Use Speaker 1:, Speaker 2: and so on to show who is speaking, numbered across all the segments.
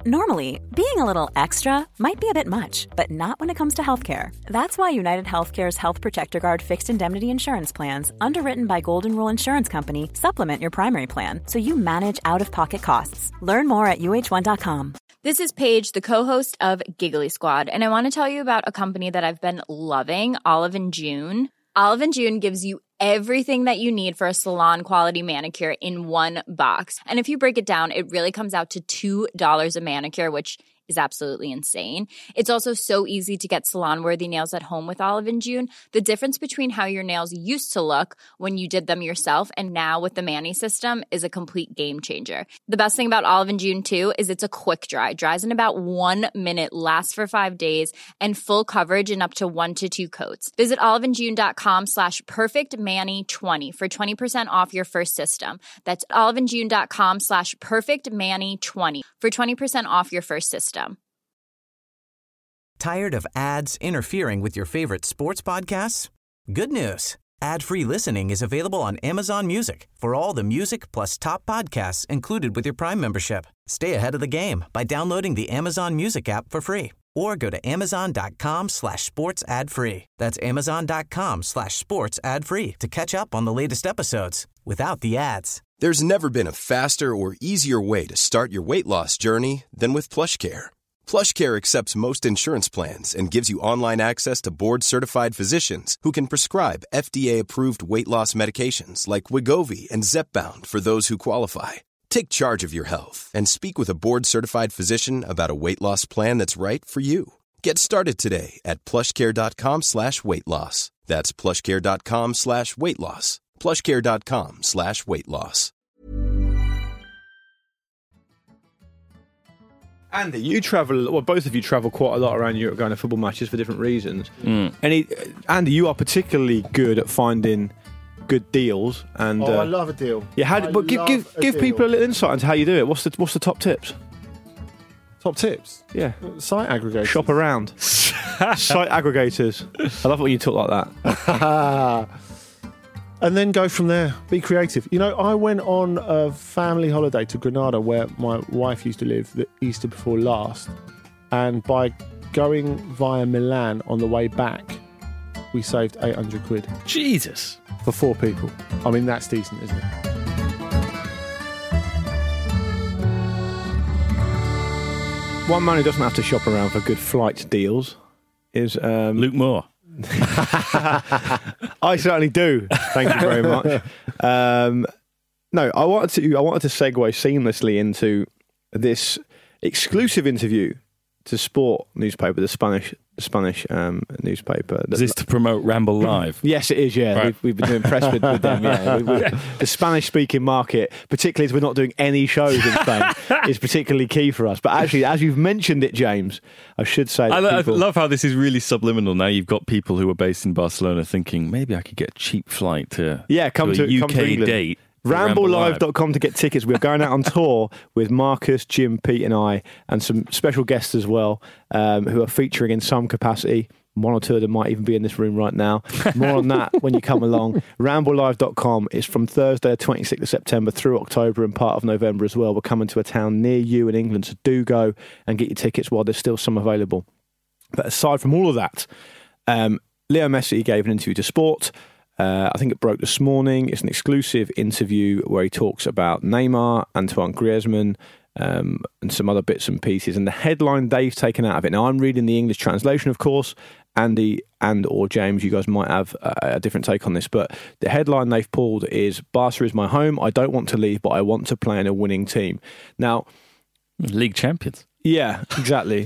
Speaker 1: Normally, being a little extra might be a bit much, but not when it comes to healthcare. That's why United Healthcare's Health Protector Guard fixed indemnity insurance plans, underwritten by Golden Rule Insurance Company, supplement your primary plan so you manage out-of-pocket costs. Learn more at uh1.com.
Speaker 2: This is Paige, the co-host of Giggly Squad, and I want to tell you about a company that I've been loving, Olive & June. Olive & June gives you everything that you need for a salon-quality manicure in one box. And if you break it down, it really comes out to $2 a manicure, which is absolutely insane. It's also so easy to get salon-worthy nails at home with Olive & June. The difference between how your nails used to look when you did them yourself and now with the Mani system is a complete game changer. The best thing about Olive & June, too, is it's a quick dry. Dries in about 1 minute, lasts for 5 days, and full coverage in up to 1 to 2 coats. Visit oliveandjune.com/perfectmani20 for 20% off your first system. That's oliveandjune.com/perfectmani20 for 20% off your first system.
Speaker 3: Tired of ads interfering with your favorite sports podcasts? Good news. Ad-free listening is available on Amazon Music for all the music plus top podcasts included with your Prime membership. Stay ahead of the game by downloading the Amazon Music app for free or go to amazon.com/sports ad free. That's amazon.com/sports ad free to catch up on the latest episodes without the ads.
Speaker 4: There's never been a faster or easier way to start your weight loss journey than with PlushCare. PlushCare accepts most insurance plans and gives you online access to board-certified physicians who can prescribe FDA-approved weight loss medications like Wegovy and Zepbound for those who qualify. Take charge of your health and speak with a board-certified physician about a weight loss plan that's right for you. Get started today at plushcare.com/weight loss. That's plushcare.com/weight loss. plushcare.com/weight loss.
Speaker 5: Andy, you travel, well, both of you travel quite a lot around Europe going to football matches for different reasons. Andy, you are particularly good at finding good deals. And
Speaker 6: I love a deal.
Speaker 5: Yeah, but give people a little insight into how you do it. What's the top tips?
Speaker 6: Top tips?
Speaker 5: Yeah.
Speaker 6: Site aggregators.
Speaker 5: Shop around. Site aggregators. I love it when you talk like that.
Speaker 6: And then go from there. Be creative. You know, I went on a family holiday to Granada where my wife used to live the Easter before last. And by going via Milan on the way back, we saved 800 quid.
Speaker 7: Jesus.
Speaker 6: For 4 people. I mean, that's decent, isn't it?
Speaker 5: One man who doesn't have to shop around for good flight deals is
Speaker 7: Luke Moore.
Speaker 5: I certainly do. Thank you very much. No, I wanted to segue seamlessly into this exclusive interview to Sport newspaper, the Spanish newspaper.
Speaker 7: Is this to promote Ramble Live?
Speaker 5: Yes, it is, yeah. Right. We've been impressed with them, yeah. The Spanish-speaking market, particularly as we're not doing any shows in Spain, is particularly key for us. But actually, as you've mentioned it, James, I should say that
Speaker 7: I love how this is really subliminal. Now you've got people who are based in Barcelona thinking, maybe I could get a cheap flight to a UK date.
Speaker 5: RambleLive.com to get tickets. We're going out on tour with Marcus, Jim, Pete and I, and some special guests as well, who are featuring in some capacity. 1 or 2 of them might even be in this room right now. More on that when you come along. RambleLive.com is from Thursday, 26th of September through October and part of November as well. We're coming to a town near you in England, so do go and get your tickets while there's still some available. But aside from all of that, Leo Messi gave an interview to Sport. I think it broke this morning. It's an exclusive interview where he talks about Neymar, Antoine Griezmann, and some other bits and pieces. And the headline they've taken out of it. Now, I'm reading the English translation, of course. Andy and or James, you guys might have a different take on this, but the headline they've pulled is Barca is my home. I don't want to leave, but I want to play in a winning team. Now,
Speaker 7: league champions.
Speaker 5: Yeah, exactly.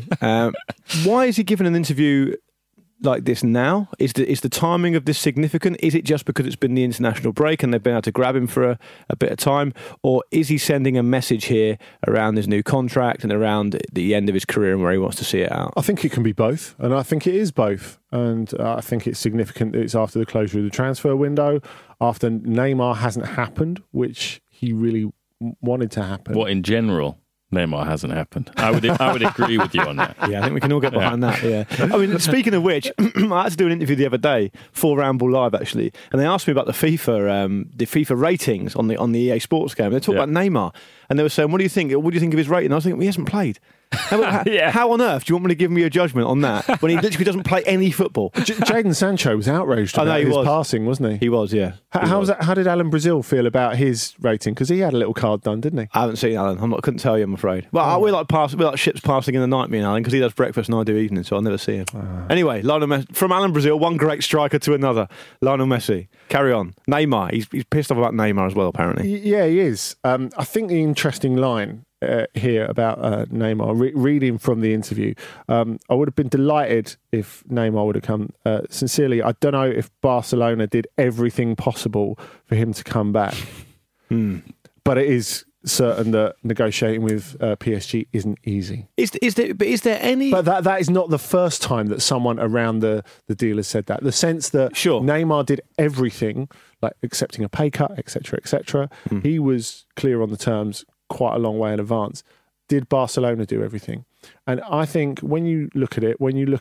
Speaker 5: Why is he giving an interview like this now? Is the timing of this significant? Is it just because it's been the international break and they've been able to grab him for a bit of time? Or is he sending a message here around his new contract and around the end of his career and where he wants to see it out?
Speaker 6: I think it can be both, and I think it is both. And I think it's significant that it's after the closure of the transfer window, after Neymar hasn't happened, which he really wanted to happen.
Speaker 7: What, in general? Neymar hasn't happened. I would agree with you on that.
Speaker 5: Yeah, I think we can all get behind that. Yeah. I mean, speaking of which, I had to do an interview the other day for Ramble Live actually, and they asked me about the FIFA ratings on the EA Sports game. They talked about Neymar, and they were saying, "What do you think? What do you think of his rating?" I was thinking, well, he hasn't played. How on earth do you want me to give me a judgment on that when he literally doesn't play any football?
Speaker 6: Jadon Sancho was outraged about his passing, wasn't he?
Speaker 5: He was, yeah.
Speaker 6: How did Alan Brazil feel about his rating? Because he had a little card done, didn't he?
Speaker 5: I haven't seen Alan. Couldn't tell you, I'm afraid. Well, we like ships passing in the night, me and Alan, because he does breakfast and I do evening, so I'll never see him. Anyway, Lionel Messi, from Alan Brazil, one great striker to another. Lionel Messi. Carry on. Neymar. He's pissed off about Neymar as well, apparently.
Speaker 6: Yeah, he is. I think the interesting line here about Neymar, reading from the interview, I would have been delighted if Neymar would have come. Sincerely, I don't know if Barcelona did everything possible for him to come back, but it is certain that negotiating with PSG isn't easy.
Speaker 5: Is there any?
Speaker 6: But that is not the first time that someone around the deal has said that. The sense that Neymar did everything, like accepting a pay cut, etc., etc. He was clear on the terms quite a long way in advance. Did Barcelona do everything? And I think when you look at,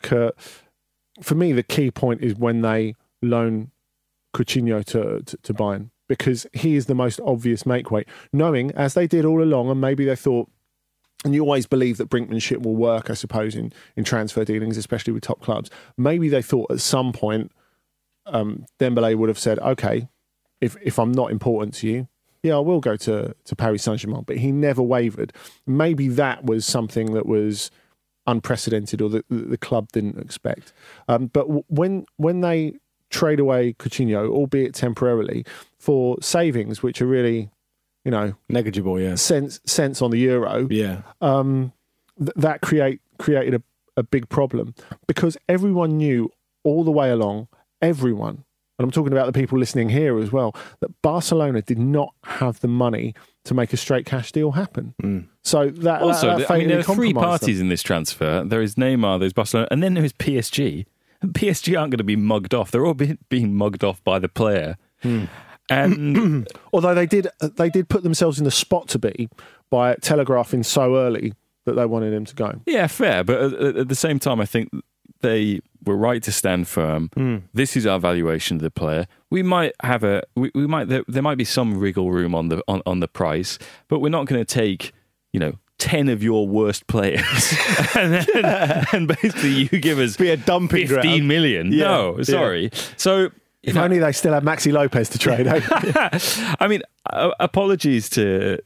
Speaker 6: for me, the key point is when they loan Coutinho to Bayern, because he is the most obvious make weight, knowing, as they did all along, and maybe they thought, and you always believe that brinkmanship will work, I suppose, in transfer dealings, especially with top clubs. Maybe they thought at some point Dembélé would have said, okay, if I'm not important to you, I will go to Paris Saint-Germain, but he never wavered. Maybe that was something that was unprecedented or that the club didn't expect. But when they trade away Coutinho, albeit temporarily, for savings, which are really,
Speaker 5: negligible,
Speaker 6: cents on the euro, that created a big problem, because everyone knew all the way along, everyone, and I'm talking about the people listening here as well, that Barcelona did not have the money to make a straight cash deal happen. So that
Speaker 7: also,
Speaker 6: that
Speaker 7: there are three parties in this transfer. There is Neymar, there's Barcelona, and then there is PSG. And PSG aren't going to be mugged off. They're all being mugged off by the player. And
Speaker 6: although they did put themselves in the spot to be by telegraphing so early that they wanted him to go.
Speaker 7: Yeah, fair. But at the same time, I think they were right to stand firm. This is our valuation of the player. We might have there might be some wriggle room on the price, but we're not going to take 10 of your worst players and basically you give us
Speaker 5: be a dumping
Speaker 7: 15
Speaker 5: ground.
Speaker 7: million. Yeah. No, sorry.
Speaker 5: Yeah.
Speaker 7: So
Speaker 6: if only they still had Maxi Lopez to trade.
Speaker 7: I mean, apologies to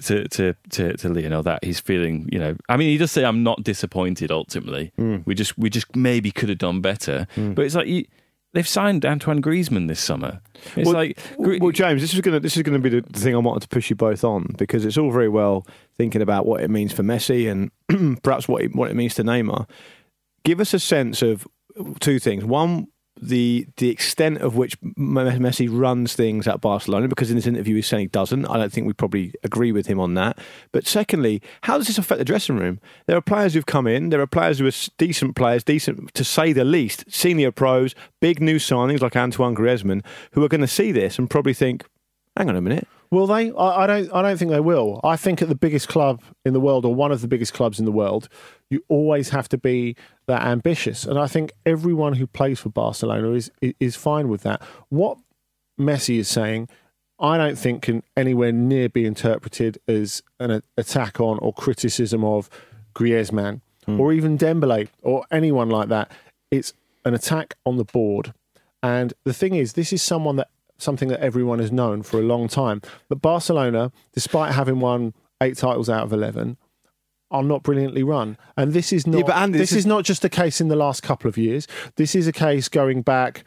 Speaker 7: Lionel that he's feeling, I mean, he does say I'm not disappointed ultimately. We just maybe could have done better. But it's like they've signed Antoine Griezmann this summer. It's
Speaker 5: well, James, this is going to be the thing I wanted to push you both on, because it's all very well thinking about what it means for Messi and perhaps what it means to Neymar. Give us a sense of two things. One, the extent of which Messi runs things at Barcelona, because in this interview he's saying he doesn't. I don't think we probably agree with him on that. But secondly, how does this affect the dressing room? There are players who've come in, there are players who are decent players, decent to say the least, senior pros, big new signings like Antoine Griezmann, who are going to see this and probably think, hang on a minute.
Speaker 6: Will they? I don't think they will. I think at the biggest club in the world, or one of the biggest clubs in the world, you always have to be that ambitious. And I think everyone who plays for Barcelona is fine with that. What Messi is saying, I don't think can anywhere near be interpreted as an attack on or criticism of Griezmann or even Dembélé or anyone like that. It's an attack on the board. And the thing is, this is something that everyone has known for a long time. But Barcelona, despite having won 8 titles out of 11, are not brilliantly run. And this is not this is not just a case in the last couple of years. This is a case going back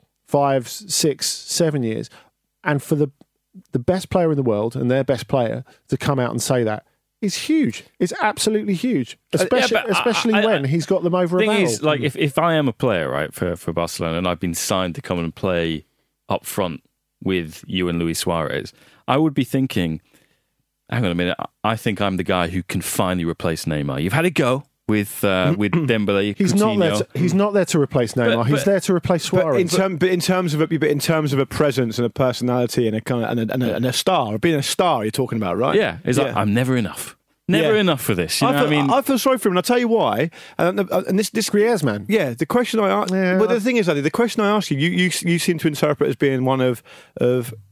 Speaker 6: 5, 6, 7 years. And for the best player in the world and their best player to come out and say that is huge. It's absolutely huge, especially when he's got them over a barrel.
Speaker 7: The thing is, like, if I am a player, right, for Barcelona, and I've been signed to come and play up front with you and Luis Suarez, I would be thinking, hang on a minute, I think I'm the guy who can finally replace Neymar. You've had a go with Dembélé.
Speaker 6: He's not there to replace Neymar. He's there to replace Suarez.
Speaker 5: But in terms of a presence and a personality and a kind of, and a star, being a star, you're talking about, right?
Speaker 7: Yeah, it's like, I'm never enough. Never enough for this.
Speaker 5: I feel sorry for him, and I'll tell you why. And this
Speaker 6: Griezmann.
Speaker 5: Yeah, the question I ask. Well, the thing is, Andy, the question I ask you seem to interpret as being one of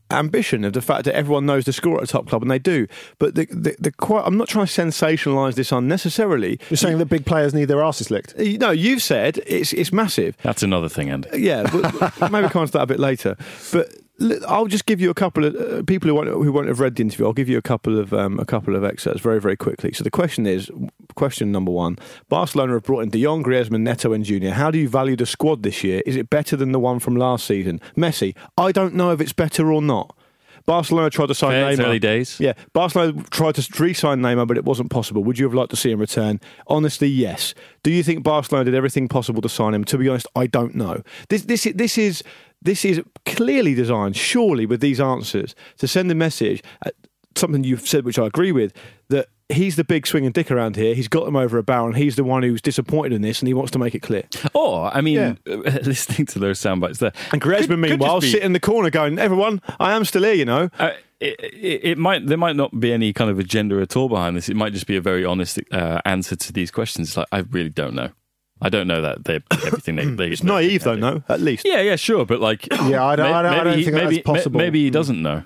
Speaker 5: ambition of the fact that everyone knows the score at a top club, and they do. But I'm not trying to sensationalise this unnecessarily.
Speaker 6: You're saying that big players need their arses licked?
Speaker 5: No, you've said it's massive.
Speaker 7: That's another thing, Andy.
Speaker 5: Yeah, but maybe come on to that a bit later. But I'll just give you a couple of people who won't have read the interview. I'll give you a couple of excerpts very, very quickly. So the question number one: Barcelona have brought in De Jong, Griezmann, Neto, and Junior. How do you value the squad this year? Is it better than the one from last season? Messi: I don't know if it's better or not. Barcelona tried to sign Neymar.
Speaker 7: It's early days.
Speaker 5: Yeah, Barcelona tried to re-sign Neymar, but it wasn't possible. Would you have liked to see him return? Honestly, yes. Do you think Barcelona did everything possible to sign him? To be honest, I don't know. This is clearly designed, surely, with these answers, to send a message, something you've said, which I agree with, that he's the big swinging dick around here. He's got them over a barrel, and he's the one who's disappointed in this, and he wants to make it clear.
Speaker 7: Or, I mean, listening to those sound bites there.
Speaker 5: And Griezmann, meanwhile, sitting in the corner going, everyone, I am still here, you know.
Speaker 7: There might not be any kind of agenda at all behind this. It might just be a very honest answer to these questions. Like, I really don't know. I don't know that everything they
Speaker 5: it's naive though, no? At least.
Speaker 7: Yeah, sure, but like,
Speaker 6: I don't think that's possible.
Speaker 7: Maybe he doesn't know.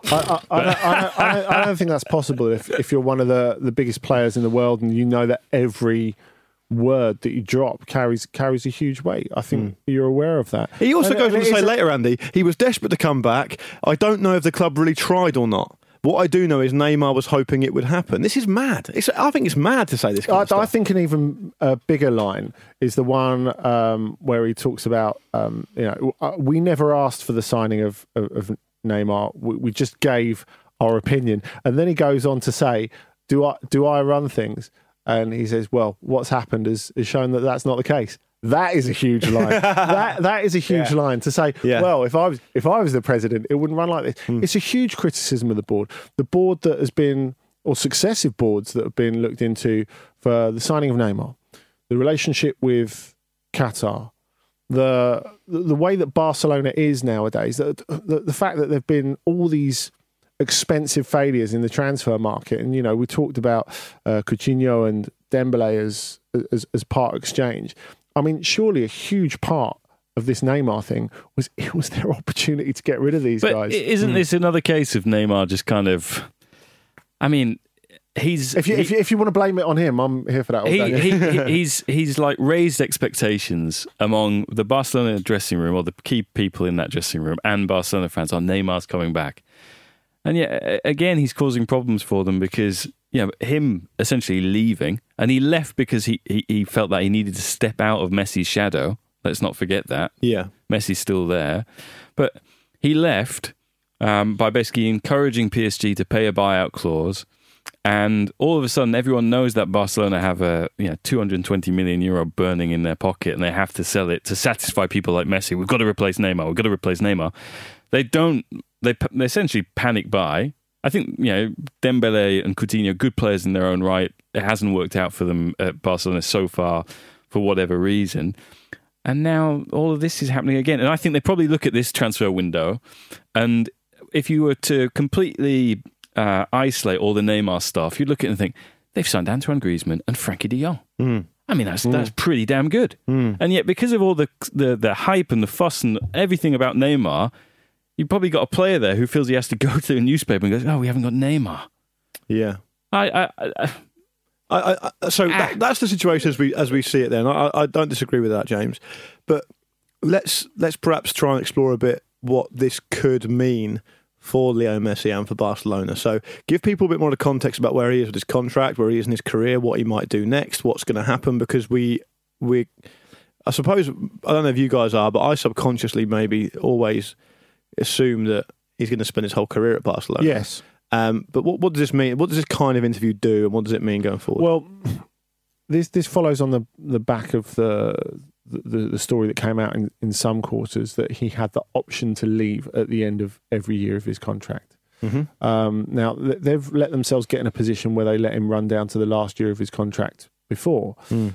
Speaker 6: I don't think that's possible if you're one of the biggest players in the world and you know that every word that you drop carries a huge weight. I think you're aware of that.
Speaker 5: He also goes on to say later, Andy, he was desperate to come back. I don't know if the club really tried or not. What I do know is Neymar was hoping it would happen. This is mad. I think it's mad to say this kind of stuff.
Speaker 6: I think an even bigger line is the one where he talks about, we never asked for the signing of Neymar. We just gave our opinion. And then he goes on to say, do I run things? And he says, well, what's happened is shown that that's not the case. That is a huge line. that is a huge line to say, well, if I was the president, it wouldn't run like this. It's a huge criticism of the board. The board that has been, or successive boards that have been looked into for the signing of Neymar, the relationship with Qatar, the way that Barcelona is nowadays, the fact that there have been all these expensive failures in the transfer market. And, we talked about Coutinho and Dembele as part exchange. I mean, surely a huge part of this Neymar thing was their opportunity to get rid of these guys.
Speaker 7: Isn't this another case of Neymar just kind of? I mean, if
Speaker 6: you want to blame it on him, I'm here for that.
Speaker 7: He's like raised expectations among the Barcelona dressing room, or the key people in that dressing room, and Barcelona fans on Neymar's coming back. And yet, again, he's causing problems for them because, him essentially leaving, and he left because he felt that he needed to step out of Messi's shadow. Let's not forget that.
Speaker 5: Yeah.
Speaker 7: Messi's still there. But he left by basically encouraging PSG to pay a buyout clause. And all of a sudden, everyone knows that Barcelona have a 220 million euro burning in their pocket, and they have to sell it to satisfy people like Messi. We've got to replace Neymar. They don't. They essentially panic buy. I think, Dembele and Coutinho, good players in their own right. It hasn't worked out for them at Barcelona so far for whatever reason. And now all of this is happening again. And I think they probably look at this transfer window, and if you were to completely isolate all the Neymar stuff, you'd look at it and think, they've signed Antoine Griezmann and Frankie de Jong. I mean, that's pretty damn good. And yet, because of all the hype and the fuss and everything about Neymar, you've probably got a player there who feels he has to go to a newspaper and goes, "Oh, we haven't got Neymar."
Speaker 5: Yeah. That's the situation as we see it. Then I don't disagree with that, James. But let's perhaps try and explore a bit what this could mean for Leo Messi and for Barcelona. So give people a bit more of the context about where he is with his contract, where he is in his career, what he might do next, what's going to happen. Because I suppose, I don't know if you guys are, but I subconsciously maybe always assume that he's going to spend his whole career at Barcelona.
Speaker 6: Yes.
Speaker 5: But what does this mean? What does this kind of interview do, and what does it mean going forward?
Speaker 6: Well, this follows on the back of the story that came out in some quarters that he had the option to leave at the end of every year of his contract. Now, they've let themselves get in a position where they let him run down to the last year of his contract before.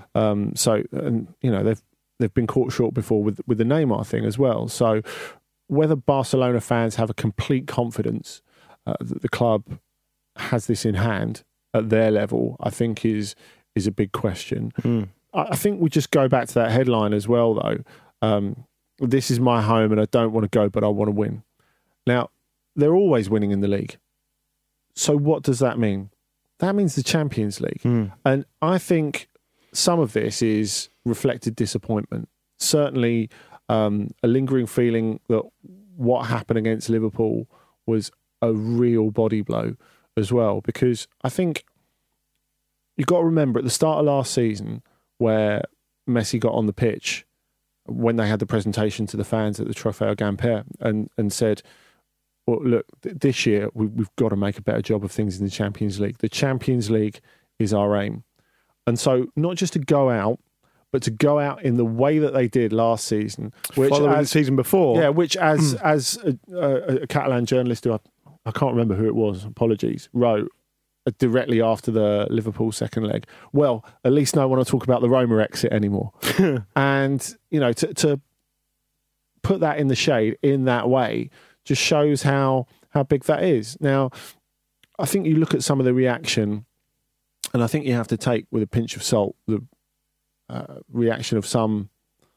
Speaker 6: They've been caught short before with the Neymar thing as well. So whether Barcelona fans have a complete confidence that the club has this in hand at their level, I think is a big question. I think we just go back to that headline as well, though. This is my home and I don't want to go, but I want to win. Now, they're always winning in the league. So what does that mean? That means the Champions League. And I think some of this is reflected disappointment. Certainly a lingering feeling that what happened against Liverpool was a real body blow as well. Because I think you've got to remember at the start of last season where Messi got on the pitch when they had the presentation to the fans at the Trofeo Gamper and said, well, look, this year we've got to make a better job of things in the Champions League. The Champions League is our aim. And so not just to go out, but to go out in the way that they did last season. Which
Speaker 5: following the season before.
Speaker 6: Yeah, which as a Catalan journalist who I can't remember who it was, apologies, wrote directly after the Liverpool second leg, well, at least no one will talk about the Roma exit anymore. And, you know, to put that in the shade in that way just shows how big that is. Now, I think you look at some of the reaction, and I think you have to take with a pinch of salt the reaction of some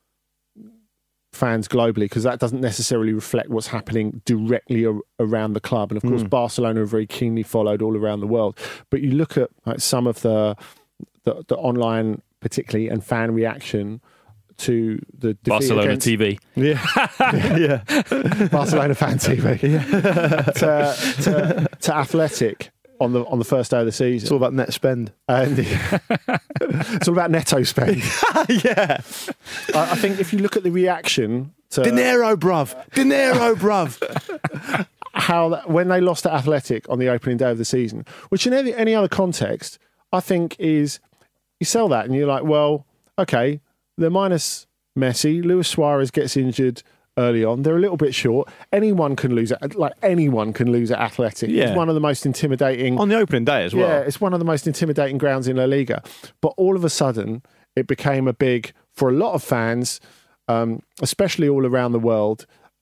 Speaker 6: fans globally, because that doesn't necessarily reflect what's happening directly around the club. And of course, Barcelona are very keenly followed all around the world. But you look at some of the online, particularly, and fan reaction to the defeat
Speaker 7: Barcelona
Speaker 6: against,
Speaker 7: TV.
Speaker 6: Yeah. Barcelona fan TV. to Athletic on the first day of the season.
Speaker 5: It's all about net spend.
Speaker 6: And it's all about netto spend.
Speaker 5: Yeah.
Speaker 6: I think if you look at the reaction to
Speaker 5: Dinero, bruv.
Speaker 6: when they lost to Athletic on the opening day of the season, which in any other context, I think is, you sell that and you're like, well, okay, they're minus Messi. Luis Suarez gets injured early on. They're a little bit short. Anyone can lose at Athletic.
Speaker 5: Yeah.
Speaker 6: It's one of the most intimidating
Speaker 5: On the opening day as well.
Speaker 6: Yeah, it's one of the most intimidating grounds in La Liga. But all of a sudden, it became for a lot of fans, especially all around the world,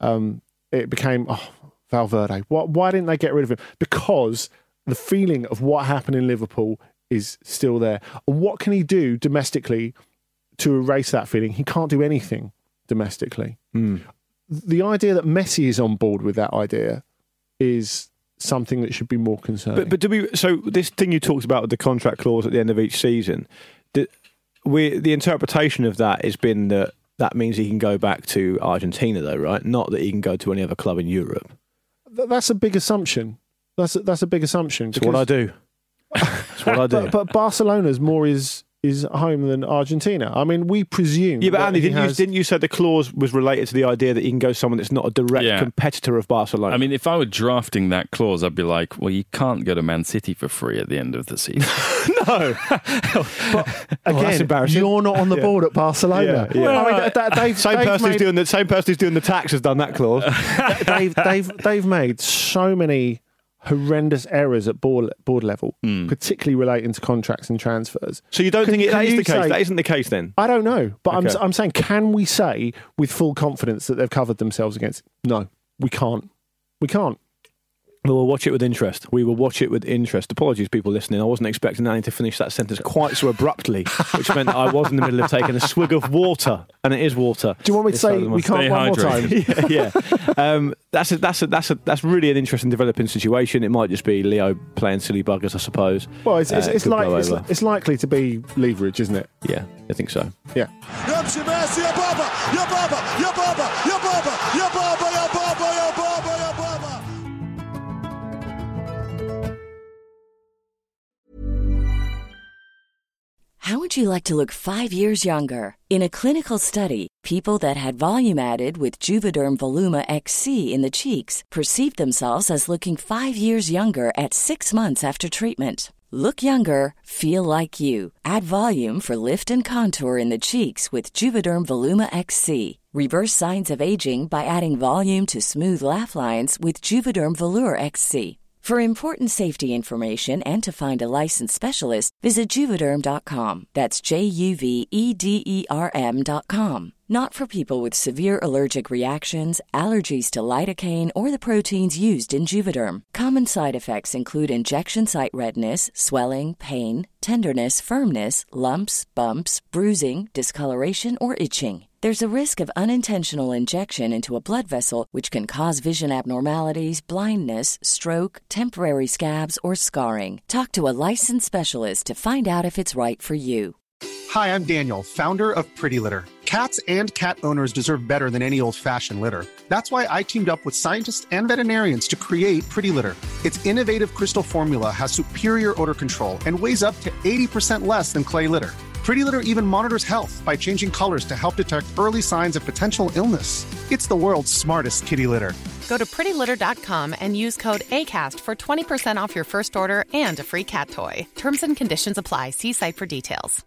Speaker 6: it became, Valverde. Why didn't they get rid of him? Because the feeling of what happened in Liverpool is still there. And what can he do domestically to erase that feeling? He can't do anything domestically. The idea that Messi is on board with that idea is something that should be more concerning.
Speaker 5: But so this thing you talked about with the contract clause at the end of each season, the interpretation of that has been that means he can go back to Argentina, though, right? Not that he can go to any other club in Europe.
Speaker 6: That's a big assumption. That's a big assumption.
Speaker 5: That's what I do. That's what I do.
Speaker 6: But Barcelona's more is home than Argentina. I mean, we presume.
Speaker 5: Yeah, but Andy, didn't you say the clause was related to the idea that he can go someone that's not a direct competitor of Barcelona?
Speaker 7: I mean, if I were drafting that clause, I'd be like, well, you can't go to Man City for free at the end of the season.
Speaker 6: No. But again,
Speaker 5: that's embarrassing.
Speaker 6: You're not on the board at Barcelona.
Speaker 5: Yeah.
Speaker 6: Well, I mean,
Speaker 5: same person who's doing the tax has done that clause.
Speaker 6: they've made so many horrendous errors at board level, particularly relating to contracts and transfers.
Speaker 5: So you don't think that is the case? That isn't the case then?
Speaker 6: I don't know, but
Speaker 5: Okay.
Speaker 6: I'm saying, can we say with full confidence that they've covered themselves against? No, we can't. We can't.
Speaker 5: We will watch it with interest. We will watch it with interest. Apologies, people listening. I wasn't expecting Annie to finish that sentence quite so abruptly, which meant that I was in the middle of taking a swig of water, and it is water.
Speaker 6: Do you want me to say we can't one more time?
Speaker 5: Yeah. That's really an interesting developing situation. It might just be Leo playing silly buggers, I suppose.
Speaker 6: Well, it's likely to be leverage, isn't it?
Speaker 5: Yeah, I think so.
Speaker 6: Yeah.
Speaker 8: How would you like to look 5 years younger? In a clinical study, people that had volume added with Juvederm Voluma XC in the cheeks perceived themselves as looking 5 years younger at 6 months after treatment. Look younger, feel like you. Add volume for lift and contour in the cheeks with Juvederm Voluma XC. Reverse signs of aging by adding volume to smooth laugh lines with Juvederm Volure XC. For important safety information and to find a licensed specialist, visit Juvederm.com. That's JUVEDERM.com. Not for people with severe allergic reactions, allergies to lidocaine, or the proteins used in Juvederm. Common side effects include injection site redness, swelling, pain, tenderness, firmness, lumps, bumps, bruising, discoloration, or itching. There's a risk of unintentional injection into a blood vessel, which can cause vision abnormalities, blindness, stroke, temporary scabs, or scarring. Talk to a licensed specialist to find out if it's right for you.
Speaker 9: Hi, I'm Daniel, founder of Pretty Litter. Cats and cat owners deserve better than any old-fashioned litter. That's why I teamed up with scientists and veterinarians to create Pretty Litter. Its innovative crystal formula has superior odor control and weighs up to 80% less than clay litter. Pretty Litter even monitors health by changing colors to help detect early signs of potential illness. It's the world's smartest kitty litter.
Speaker 10: Go to prettylitter.com and use code ACAST for 20% off your first order and a free cat toy. Terms and conditions apply. See site for details.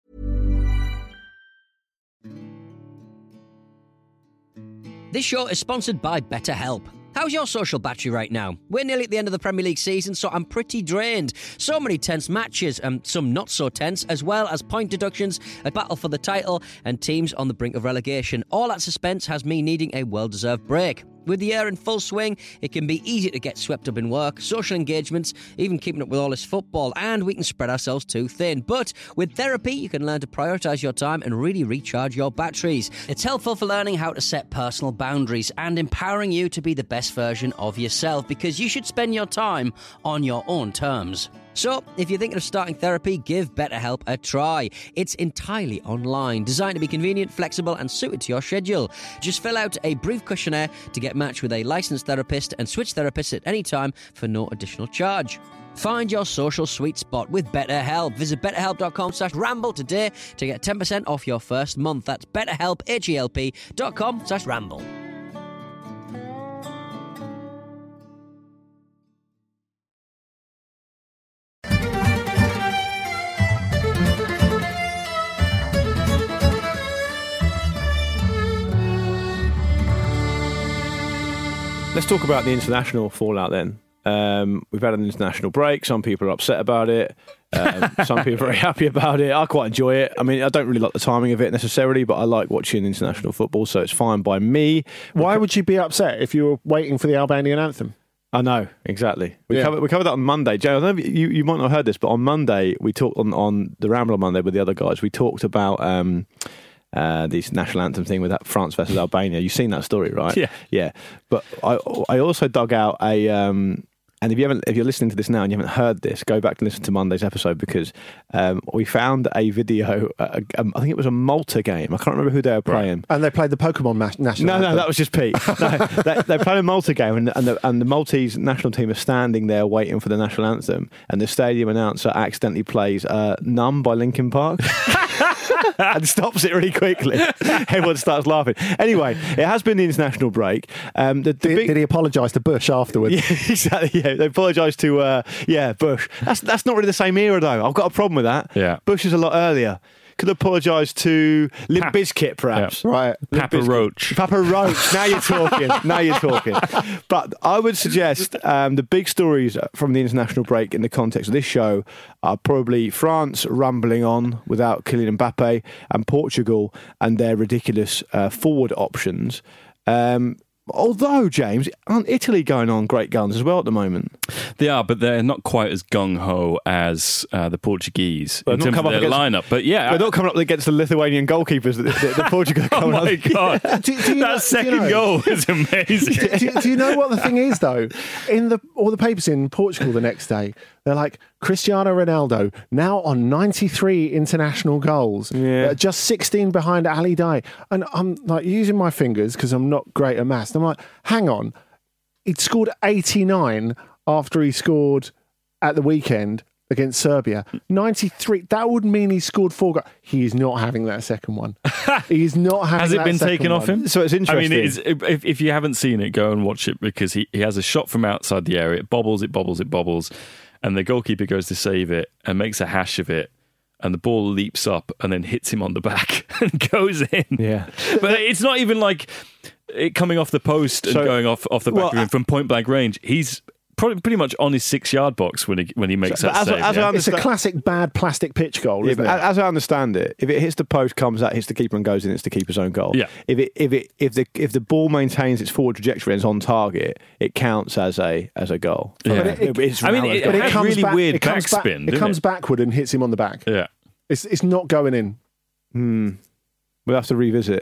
Speaker 11: This show is sponsored by BetterHelp. How's your social battery right now? We're nearly at the end of the Premier League season, so I'm pretty drained. So many tense matches, and some not so tense, as well as point deductions, a battle for the title, and teams on the brink of relegation. All that suspense has me needing a well-deserved break. With the year in full swing, it can be easy to get swept up in work, social engagements, even keeping up with all this football, and we can spread ourselves too thin. But with therapy, you can learn to prioritise your time and really recharge your batteries. It's helpful for learning how to set personal boundaries and empowering you to be the best version of yourself, because you should spend your time on your own terms. So, if you're thinking of starting therapy, give BetterHelp a try. It's entirely online, designed to be convenient, flexible, and suited to your schedule. Just fill out a brief questionnaire to get matched with a licensed therapist and switch therapists at any time for no additional charge. Find your social sweet spot with BetterHelp. Visit betterhelp.com/ramble today to get 10% off your first month. That's betterhelp, HELP.com/ramble.
Speaker 5: Let's talk about the international fallout then. We've had an international break. Some people are upset about it. Some people are very happy about it. I quite enjoy it. I mean, I don't really like the timing of it necessarily, but I like watching international football, so it's fine by me.
Speaker 6: Why would you be upset if you were waiting for the Albanian anthem?
Speaker 5: I know, exactly. We covered that on Monday. Jay, I don't know if you might not have heard this, but on Monday, we talked on the Ramble on Monday with the other guys. We talked about this national anthem thing with that France versus Albania. You've seen that story, right? Yeah. But I also dug out a and if you're listening to this now and you haven't heard this, go back and listen to Monday's episode, because we found a video. I think it was a Malta game. I can't remember who they were playing.
Speaker 6: And they played the Pokemon national anthem.
Speaker 5: No, that was just Pete. No, they played a Malta game, and the Maltese national team are standing there waiting for the national anthem, and the stadium announcer accidentally plays "Numb" by Linkin Park. And stops it really quickly. Everyone starts laughing. Anyway, it has been the international break. Did
Speaker 6: he apologise to Bush afterwards?
Speaker 5: Yeah, exactly. Yeah, they apologised to Bush. That's not really the same era though. I've got a problem with that.
Speaker 7: Yeah,
Speaker 5: Bush is a lot earlier. Could apologise to Limp Bizkit, perhaps.
Speaker 7: Yeah.
Speaker 5: Right.
Speaker 7: Papa Roach.
Speaker 5: Papa Roach. Now you're talking. But I would suggest the big stories from the international break in the context of this show are probably France rumbling on without Kylian Mbappe, and Portugal and their ridiculous forward options. Although, James, aren't Italy going on great guns as well at the moment?
Speaker 7: They are, but they're not quite as gung-ho as the Portuguese in terms of their lineup. But yeah,
Speaker 5: they're not coming up against the Lithuanian goalkeepers that the Portugal are coming
Speaker 7: up. Oh my God. That second goal is amazing.
Speaker 6: Do you know what the thing is, though? In all the papers in Portugal the next day, they're like, Cristiano Ronaldo now on 93 international goals, just 16 behind Ali Dai. And I'm like using my fingers because I'm not great at maths. I'm like, hang on, he'd scored 89 after he scored at the weekend against Serbia. 93, that would mean he scored 4 goals. He is not having that second one. He's not having.
Speaker 7: Has it been taken off him?
Speaker 5: So it's interesting.
Speaker 7: I mean, if you haven't seen it, go and watch it, because he has a shot from outside the area. It bobbles. And the goalkeeper goes to save it and makes a hash of it, and the ball leaps up and then hits him on the back and goes in.
Speaker 5: Yeah.
Speaker 7: But it's not even like it coming off the post and going off the back of him from point blank range. He's probably pretty much on his 6-yard box when he makes that save.
Speaker 6: It's a classic bad plastic pitch goal, isn't it?
Speaker 5: As I understand it, if it hits the post, comes out, hits the keeper and goes in, it's the keeper's own goal.
Speaker 7: Yeah.
Speaker 5: If the ball maintains its forward trajectory and is on target, it counts as a goal.
Speaker 7: Yeah.
Speaker 5: But
Speaker 7: it comes really weird backspin.
Speaker 6: It comes backward and hits him on the back.
Speaker 7: Yeah.
Speaker 6: It's not going in.
Speaker 5: We'll have to revisit.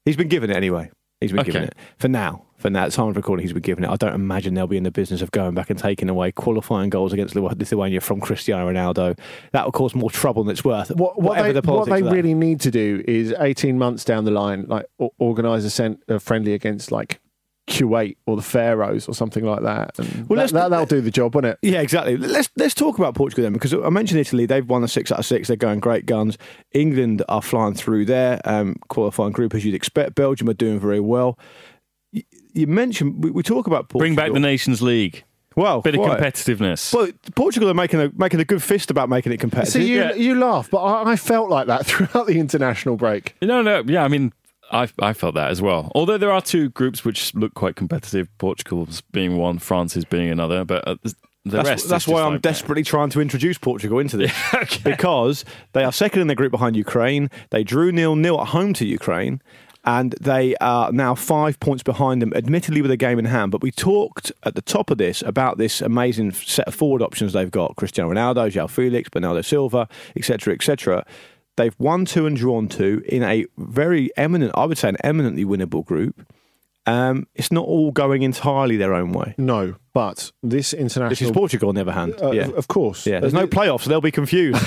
Speaker 5: He's been given it anyway. He's been given it for now. For now, at the time of recording, he's been given it. I don't imagine they'll be in the business of going back and taking away qualifying goals against Lithuania from Cristiano Ronaldo. That will cause more trouble than it's worth.
Speaker 6: What they really need to do is 18 months down the line, like organise a friendly against like Kuwait or the Faroes or something like that. And that'll do the job, won't it?
Speaker 5: Yeah, exactly. Let's talk about Portugal then, because I mentioned Italy. They've won a 6 out of 6. They're going great guns. England are flying through their qualifying group as you'd expect. Belgium are doing very well. You mentioned we talk about Portugal.
Speaker 7: Bring back the Nations League.
Speaker 5: Well,
Speaker 7: bit of competitiveness.
Speaker 5: Well, Portugal are making a good fist about making it competitive.
Speaker 6: See, you laugh, but I felt like that throughout the international break.
Speaker 7: No, yeah, I mean, I felt that as well. Although there are two groups which look quite competitive, Portugal's being one, France's being another, but
Speaker 5: that's why I'm desperately trying to introduce Portugal into this. Because they are second in their group behind Ukraine. They drew 0-0 at home to Ukraine, and they are now 5 points behind them, admittedly with a game in hand. But we talked at the top of this about this amazing set of forward options they've got: Cristiano Ronaldo, João Felix, Bernardo Silva, etc., etc. They've won 2 and drawn 2 in a very eminently winnable group. It's not all going entirely their own way.
Speaker 6: No, but this
Speaker 5: is Portugal on the other hand.
Speaker 6: Of course.
Speaker 5: Yeah. There's no playoffs, so they'll be confused.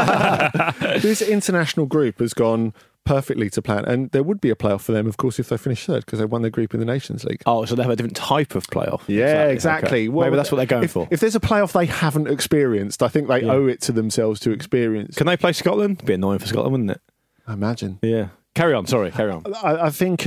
Speaker 6: This international group has gone perfectly to plan, and there would be a playoff for them, of course, if they finish third, because they won their group in the Nations League.
Speaker 5: Oh, so they have a different type of playoff.
Speaker 6: Yeah, exactly.
Speaker 5: Okay. Well, maybe that's what they're going for.
Speaker 6: If there's a playoff they haven't experienced, I think they owe it to themselves to experience.
Speaker 5: Can they play Scotland? It'd be annoying for Scotland, wouldn't it?
Speaker 6: I imagine.
Speaker 5: Yeah. Carry on.
Speaker 6: I think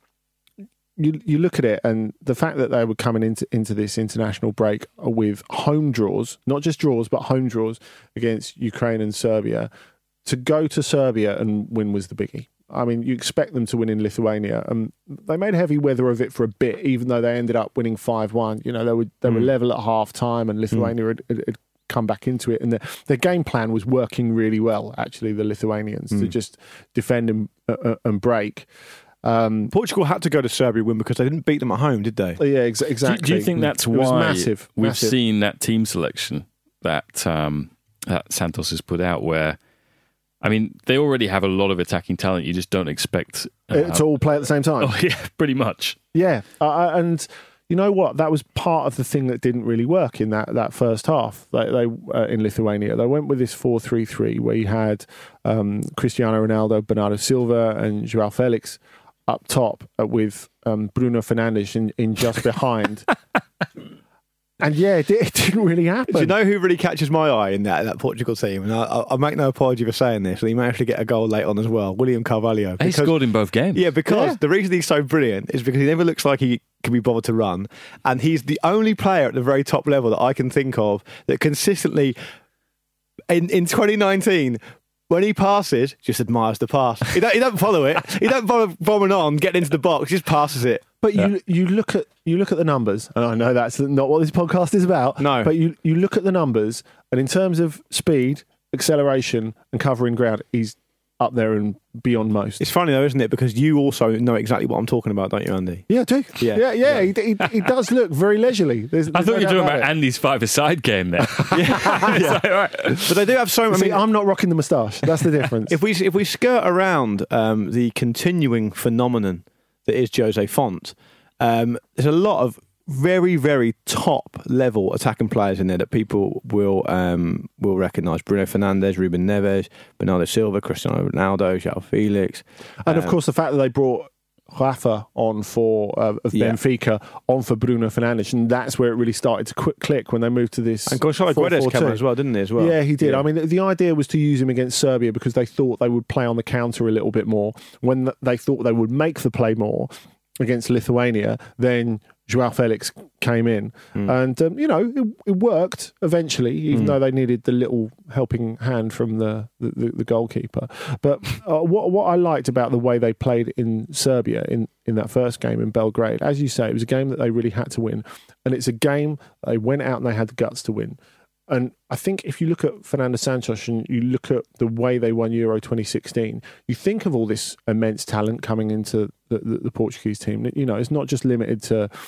Speaker 6: you look at it, and the fact that they were coming into this international break with home draws, not just draws, but home draws against Ukraine and Serbia. To go to Serbia and win was the biggie. I mean, you expect them to win in Lithuania. They made heavy weather of it for a bit, even though they ended up winning 5-1. You know, they were level at half time, and Lithuania had come back into it. And their game plan was working really well, actually, the Lithuanians, to just defend and break.
Speaker 5: Portugal had to go to Serbia win because they didn't beat them at home, did they?
Speaker 6: Yeah, exactly.
Speaker 7: Do you think that's why
Speaker 6: massive.
Speaker 7: We've seen that team selection that Santos has put out, where, I mean, they already have a lot of attacking talent. You just don't expect
Speaker 6: to all play at the same time.
Speaker 7: Oh, yeah, pretty much.
Speaker 6: Yeah, and you know what? That was part of the thing that didn't really work in that first half. They in Lithuania, they went with this 4-3-3 where you had Cristiano Ronaldo, Bernardo Silva, and João Felix up top with Bruno Fernandes in just behind. And yeah, it didn't really happen.
Speaker 5: Do you know who really catches my eye in that Portugal team? And I make no apology for saying this, and he managed to get a goal late on as well. William Carvalho.
Speaker 7: He scored in both games.
Speaker 5: Yeah, because the reason he's so brilliant is because he never looks like he can be bothered to run. And he's the only player at the very top level that I can think of that consistently, in 2019, when he passes, just admires the pass. He don't follow it. He don't bother bombing on, getting into the box. He just passes it.
Speaker 6: But you look at the numbers, and I know that's not what this podcast is about.
Speaker 5: No.
Speaker 6: But you look at the numbers, and in terms of speed, acceleration, and covering ground, he's up there and beyond most.
Speaker 5: It's funny though, isn't it? Because you also know exactly what I'm talking about, don't you, Andy?
Speaker 6: Yeah, I do. Yeah. He does look very leisurely. There's
Speaker 7: I thought you were talking about Andy's five-a-side game there.
Speaker 5: Yeah. Right. But they do have so many.
Speaker 6: See, I'm not rocking the moustache. That's the difference.
Speaker 5: If we skirt around the continuing phenomenon that is Jose Font, there's a lot of very, very top level attacking players in there that people will recognise. Bruno Fernandes, Ruben Neves, Bernardo Silva, Cristiano Ronaldo, João Felix,
Speaker 6: and of course the fact that they brought Rafa on for Benfica on for Bruno Fernandes, and that's where it really started to click when they moved to this.
Speaker 5: And Gonçalo Guedes came on as well, didn't he? As well,
Speaker 6: yeah, he did. Yeah. I mean, the idea was to use him against Serbia because they thought they would play on the counter a little bit more. When they thought they would make the play more against Lithuania, then João Felix came in, and it worked eventually, even though they needed the little helping hand from the goalkeeper. But what I liked about the way they played in Serbia in that first game in Belgrade, as you say, it was a game that they really had to win, and it's a game they went out and they had the guts to win. And I think if you look at Fernando Santos and you look at the way they won Euro 2016, you think of all this immense talent coming into the Portuguese team. You know, it's not just limited to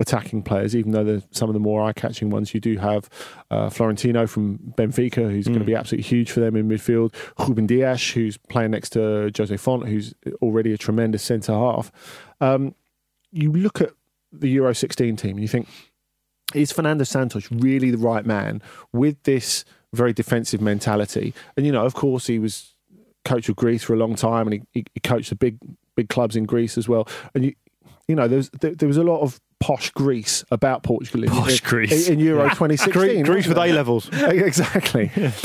Speaker 6: attacking players, even though they're some of the more eye-catching ones. You do have Florentino from Benfica, who's going to be absolutely huge for them in midfield. Ruben Dias, who's playing next to Jose Font, who's already a tremendous centre-half. You look at the Euro 16 team and you think, is Fernando Santos really the right man with this very defensive mentality? And, of course, he was coach of Greece for a long time, and he coached the big clubs in Greece as well. And, there was a lot of posh Greece about Portugal in Euro 2016.
Speaker 5: Greece with A-levels.
Speaker 6: Exactly.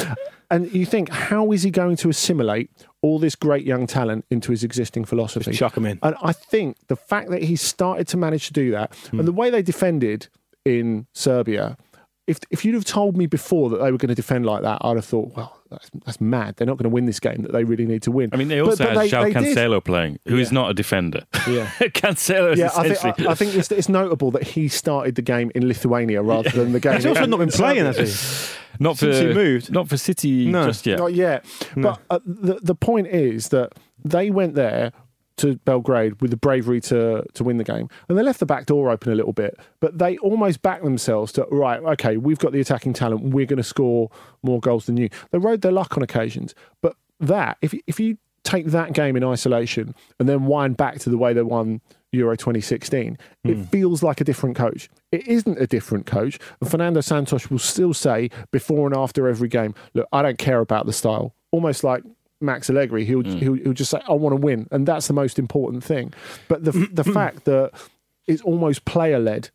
Speaker 6: And you think, how is he going to assimilate all this great young talent into his existing philosophy?
Speaker 5: Just chuck him in.
Speaker 6: And I think the fact that he started to manage to do that, and the way they defended in Serbia, if you'd have told me before that they were going to defend like that, I'd have thought, well, that's mad. They're not going to win this game that they really need to win.
Speaker 7: I mean, they also had João Cancelo playing, who is not a defender. Yeah. Cancelo is essentially...
Speaker 6: I think it's notable that he started the game in Lithuania rather than the game...
Speaker 5: He's also not been playing, has he?
Speaker 7: Not for, he moved. Not for City just yet.
Speaker 6: Not yet. No. But the point is that they went there to Belgrade with the bravery to win the game. And they left the back door open a little bit, but they almost backed themselves to, right, okay, we've got the attacking talent, we're going to score more goals than you. They rode their luck on occasions. But that, if you take that game in isolation and then wind back to the way they won Euro 2016, it feels like a different coach. It isn't a different coach. And Fernando Santos will still say before and after every game, look, I don't care about the style. Almost like Max Allegri, he'll just say, I want to win. And that's the most important thing. But the fact that it's almost player-led,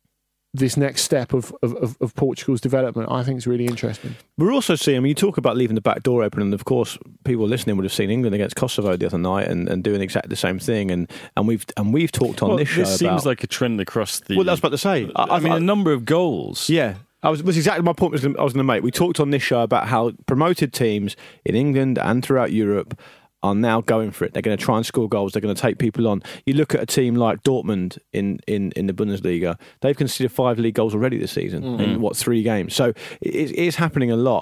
Speaker 6: this next step of Portugal's development, I think is really interesting.
Speaker 5: We're also seeing, you talk about leaving the back door open, and of course, people listening would have seen England against Kosovo the other night and doing exactly the same thing. And we've talked on this show about...
Speaker 7: This seems like a trend across the...
Speaker 5: Well, I was about to say.
Speaker 7: I mean, a number of goals.
Speaker 5: Yeah. Was exactly my point I was going to make. We talked on this show about how promoted teams in England and throughout Europe are now going for it. They're going to try and score goals. They're going to take people on. You look at a team like Dortmund in the Bundesliga. They've conceded 5 league goals already this season in 3 games. So it's happening a lot.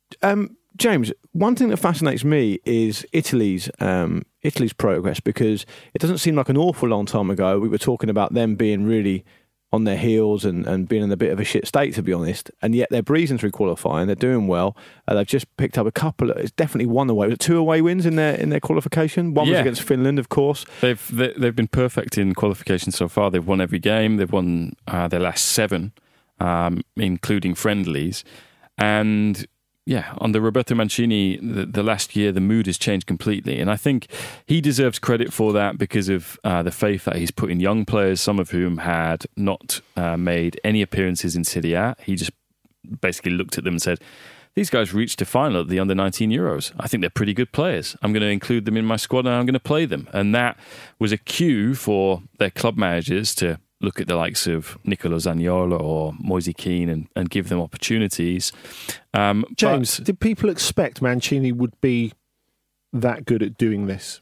Speaker 5: James, one thing that fascinates me is Italy's progress, because it doesn't seem like an awful long time ago we were talking about them being really on their heels and being in a bit of a shit state, to be honest. And yet they're breezing through qualifying. They're doing well. They've just picked up a couple. It's definitely one away. Was it 2 away wins in their qualification? One was against Finland, of course.
Speaker 7: They've been perfect in qualification so far. They've won every game. They've won their last 7, including friendlies. And under Roberto Mancini, the last year, the mood has changed completely. And I think he deserves credit for that because of the faith that he's put in young players, some of whom had not made any appearances in Serie A. He just basically looked at them and said, these guys reached a final at the Under-19 Euros. I think they're pretty good players. I'm going to include them in my squad and I'm going to play them. And that was a cue for their club managers to look at the likes of Nicolo Zaniolo or Moise Kean and give them opportunities.
Speaker 6: James, did people expect Mancini would be that good at doing this?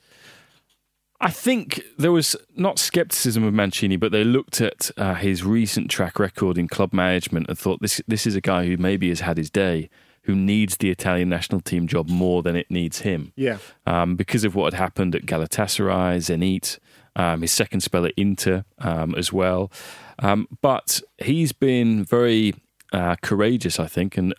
Speaker 7: I think there was not scepticism of Mancini, but they looked at his recent track record in club management and thought this is a guy who maybe has had his day, who needs the Italian national team job more than it needs him.
Speaker 6: Yeah.
Speaker 7: Because of what had happened at Galatasaray, Zenit, his second spell at Inter as well. But he's been very courageous, I think, and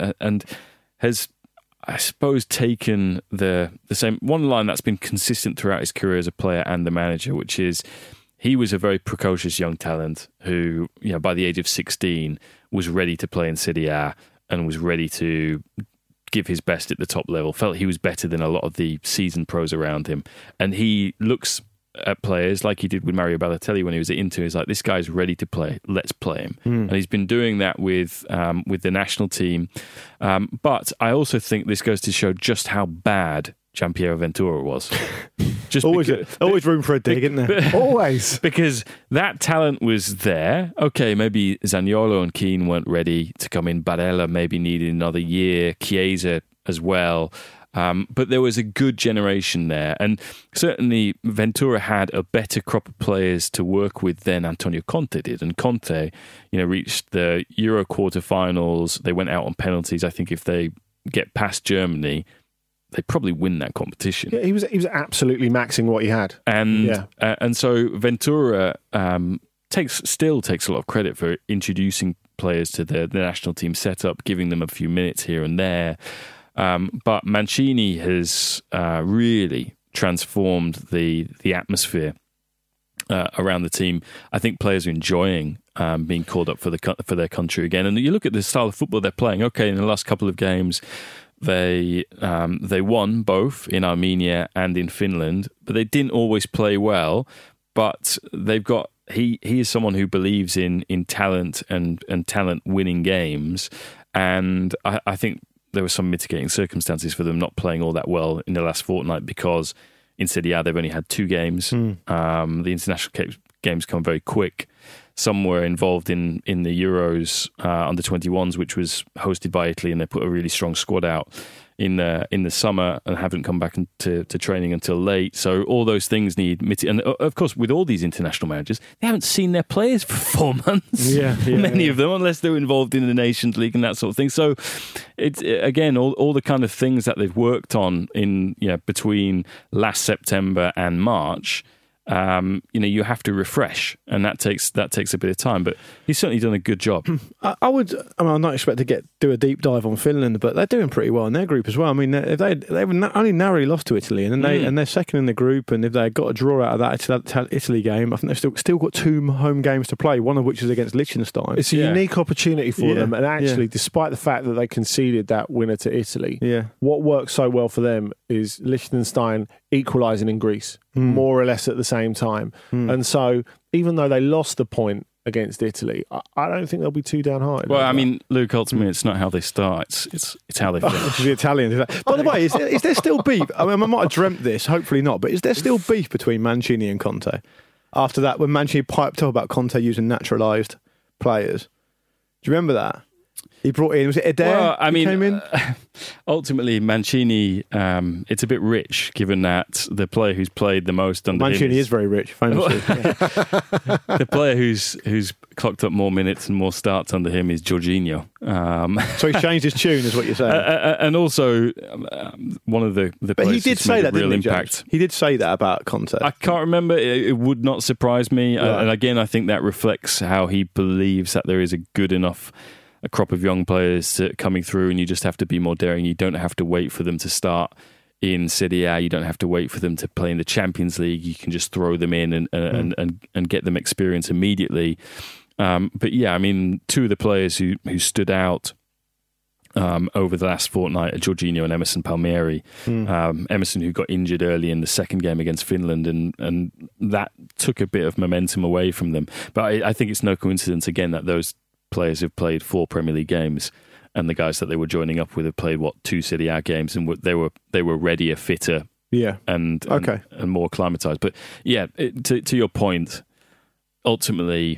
Speaker 7: has, I suppose, taken the same one line that's been consistent throughout his career as a player and the manager, which is he was a very precocious young talent who, by the age of 16, was ready to play in Serie A and was ready to give his best at the top level, felt he was better than a lot of the seasoned pros around him. And he looks at players like he did with Mario Balotelli when he was at Inter. He's like, this guy's ready to play. Let's play him. And he's been doing that with the national team. But I also think this goes to show just how bad Gianpiero Ventura was. Just
Speaker 5: always room for a dig, isn't there?
Speaker 6: Always.
Speaker 7: Because that talent was there. Okay, maybe Zaniolo and Keane weren't ready to come in. Barella maybe needed another year. Chiesa as well. But there was a good generation there. And certainly Ventura had a better crop of players to work with than Antonio Conte did. And Conte, reached the Euro quarterfinals. They went out on penalties. I think if they get past Germany, they probably win that competition.
Speaker 6: Yeah, he was absolutely maxing what he had.
Speaker 7: And so Ventura still takes a lot of credit for introducing players to the national team setup, giving them a few minutes here and there. But Mancini has really transformed the atmosphere around the team. I think players are enjoying being called up for their country again. And you look at the style of football they're playing. Okay, in the last couple of games, they won both in Armenia and in Finland, but they didn't always play well. But they've got he is someone who believes in talent and talent winning games. And I think there were some mitigating circumstances for them not playing all that well in the last fortnight, because in Serie A they've only had 2 games. The international games come very quick. Some were involved in the Euros under 21s, which was hosted by Italy, and they put a really strong squad out in the summer and haven't come back to training until late. So all those things need and of course, with all these international managers, they haven't seen their players for 4 months. Many of them, unless they're involved in the Nations League and that sort of thing. So it's again all the kind of things that they've worked on in between last September and March. You have to refresh, and that takes a bit of time. But he's certainly done a good job.
Speaker 5: I'm not expecting to do a deep dive on Finland, but they're doing pretty well in their group as well. I mean, they've only narrowly lost to Italy, and they're second in the group. And if they got a draw out of that Italy game, I think they've still got 2 home games to play. One of which is against Liechtenstein.
Speaker 6: It's a unique opportunity for them, and actually, despite the fact that they conceded that winner to Italy, what worked so well for them is Liechtenstein equalising in Greece, more or less at the same time. And so, even though they lost the point against Italy, I don't think they'll be too downhearted.
Speaker 7: Well, I mean, Luke, ultimately, it's not how they start; it's how they finish.
Speaker 5: The Italians. By the way, is there still beef? I mean, I might have dreamt this, hopefully not, but is there still beef between Mancini and Conte after that? When Mancini piped up about Conte using naturalised players, do you remember that? He brought in, was it Eder?
Speaker 7: Well, I mean,
Speaker 5: came in?
Speaker 7: Ultimately, Mancini, it's a bit rich, given that the player who's played the most under
Speaker 5: Mancini is very rich, famously.
Speaker 7: The player who's clocked up more minutes and more starts under him is Jorginho.
Speaker 5: So he's changed his tune, is what you're saying.
Speaker 7: And also, one of the
Speaker 5: but
Speaker 7: players
Speaker 5: he did say that,
Speaker 7: real
Speaker 5: didn't he,
Speaker 7: impact.
Speaker 5: James? He did say that about Conte.
Speaker 7: I can't remember. It would not surprise me.
Speaker 5: Right.
Speaker 7: And again, I think that reflects how he believes that there is a good enough a crop of young players coming through, and you just have to be more daring. You don't have to wait for them to start in Serie A. You don't have to wait for them to play in the Champions League. You can just throw them in and get them experience immediately. But yeah, I mean, 2 of the players who stood out over the last fortnight are Jorginho and Emerson Palmieri. Emerson, who got injured early in the second game against Finland, and that took a bit of momentum away from them. But I think it's no coincidence, again, that those players have played 4 Premier League games, and the guys that they were joining up with have played 2 Serie A games, and they were readier, fitter, and more acclimatized. But yeah, to your point, ultimately,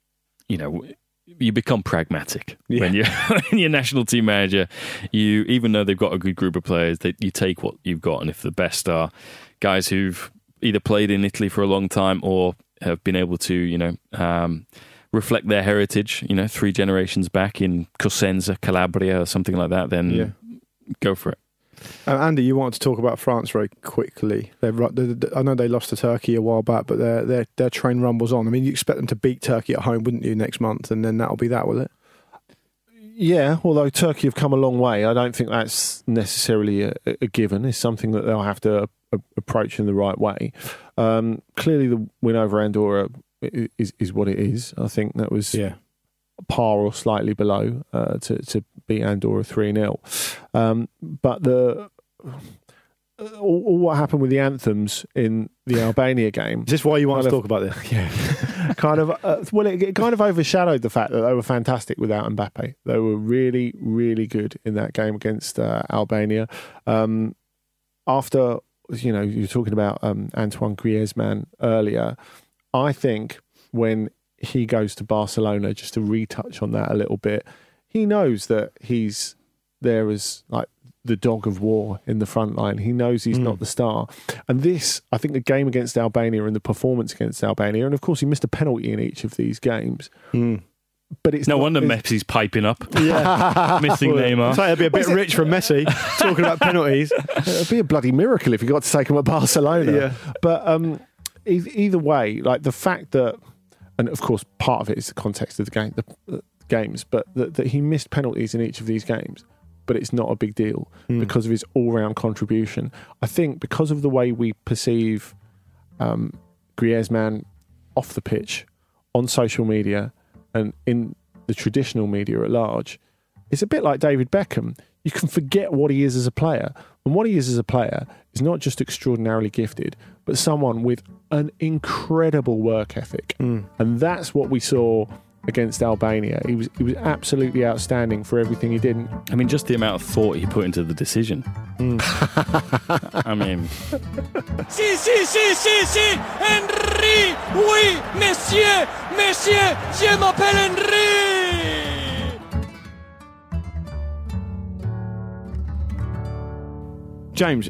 Speaker 7: you become pragmatic when you're national team manager. You, even though they've got a good group of players, you take what you've got, and if the best are guys who've either played in Italy for a long time or have been able to, reflect their heritage, 3 generations back in Cosenza, Calabria, or something like that, then go for it.
Speaker 5: Andy, you wanted to talk about France very quickly. I know they lost to Turkey a while back, but their train rumbles on. I mean, you expect them to beat Turkey at home, wouldn't you, next month? And then that'll be that, will it?
Speaker 6: Yeah, although Turkey have come a long way, I don't think that's necessarily a given. It's something that they'll have to approach in the right way. Clearly, the win over Andorra is what it is. I think that was par or slightly below to beat Andorra 3-0. But all what happened with the anthems in the Albania game.
Speaker 5: Is this why you want to talk about this?
Speaker 6: Yeah. it kind of overshadowed the fact that they were fantastic without Mbappe. They were really, really good in that game against Albania. After, you were talking about Antoine Griezmann earlier, I think when he goes to Barcelona, just to retouch on that a little bit, he knows that he's there as like the dog of war in the front line. He knows he's not the star. And this, I think the game against Albania and the performance against Albania, and of course he missed a penalty in each of these games. But it's
Speaker 7: no wonder Messi's piping up. Missing Neymar.
Speaker 5: So it'd be a bit rich from Messi talking about penalties.
Speaker 6: It'd be a bloody miracle if he got to take him at Barcelona. But either way, like the fact that, and of course part of it is the context of the games, but that he missed penalties in each of these games, but it's not a big deal because of his all-round contribution. I think because of the way we perceive Griezmann off the pitch, on social media, and in the traditional media at large, it's a bit like David Beckham. You can forget what he is as a player. And what he is as a player is not just extraordinarily gifted, but someone with an incredible work ethic. And that's what we saw against Albania. He was absolutely outstanding for everything he did.
Speaker 7: I mean, just the amount of thought he put into the decision. I mean...
Speaker 12: Si, Henry! Oui, monsieur, je m'appelle Henry!
Speaker 5: James,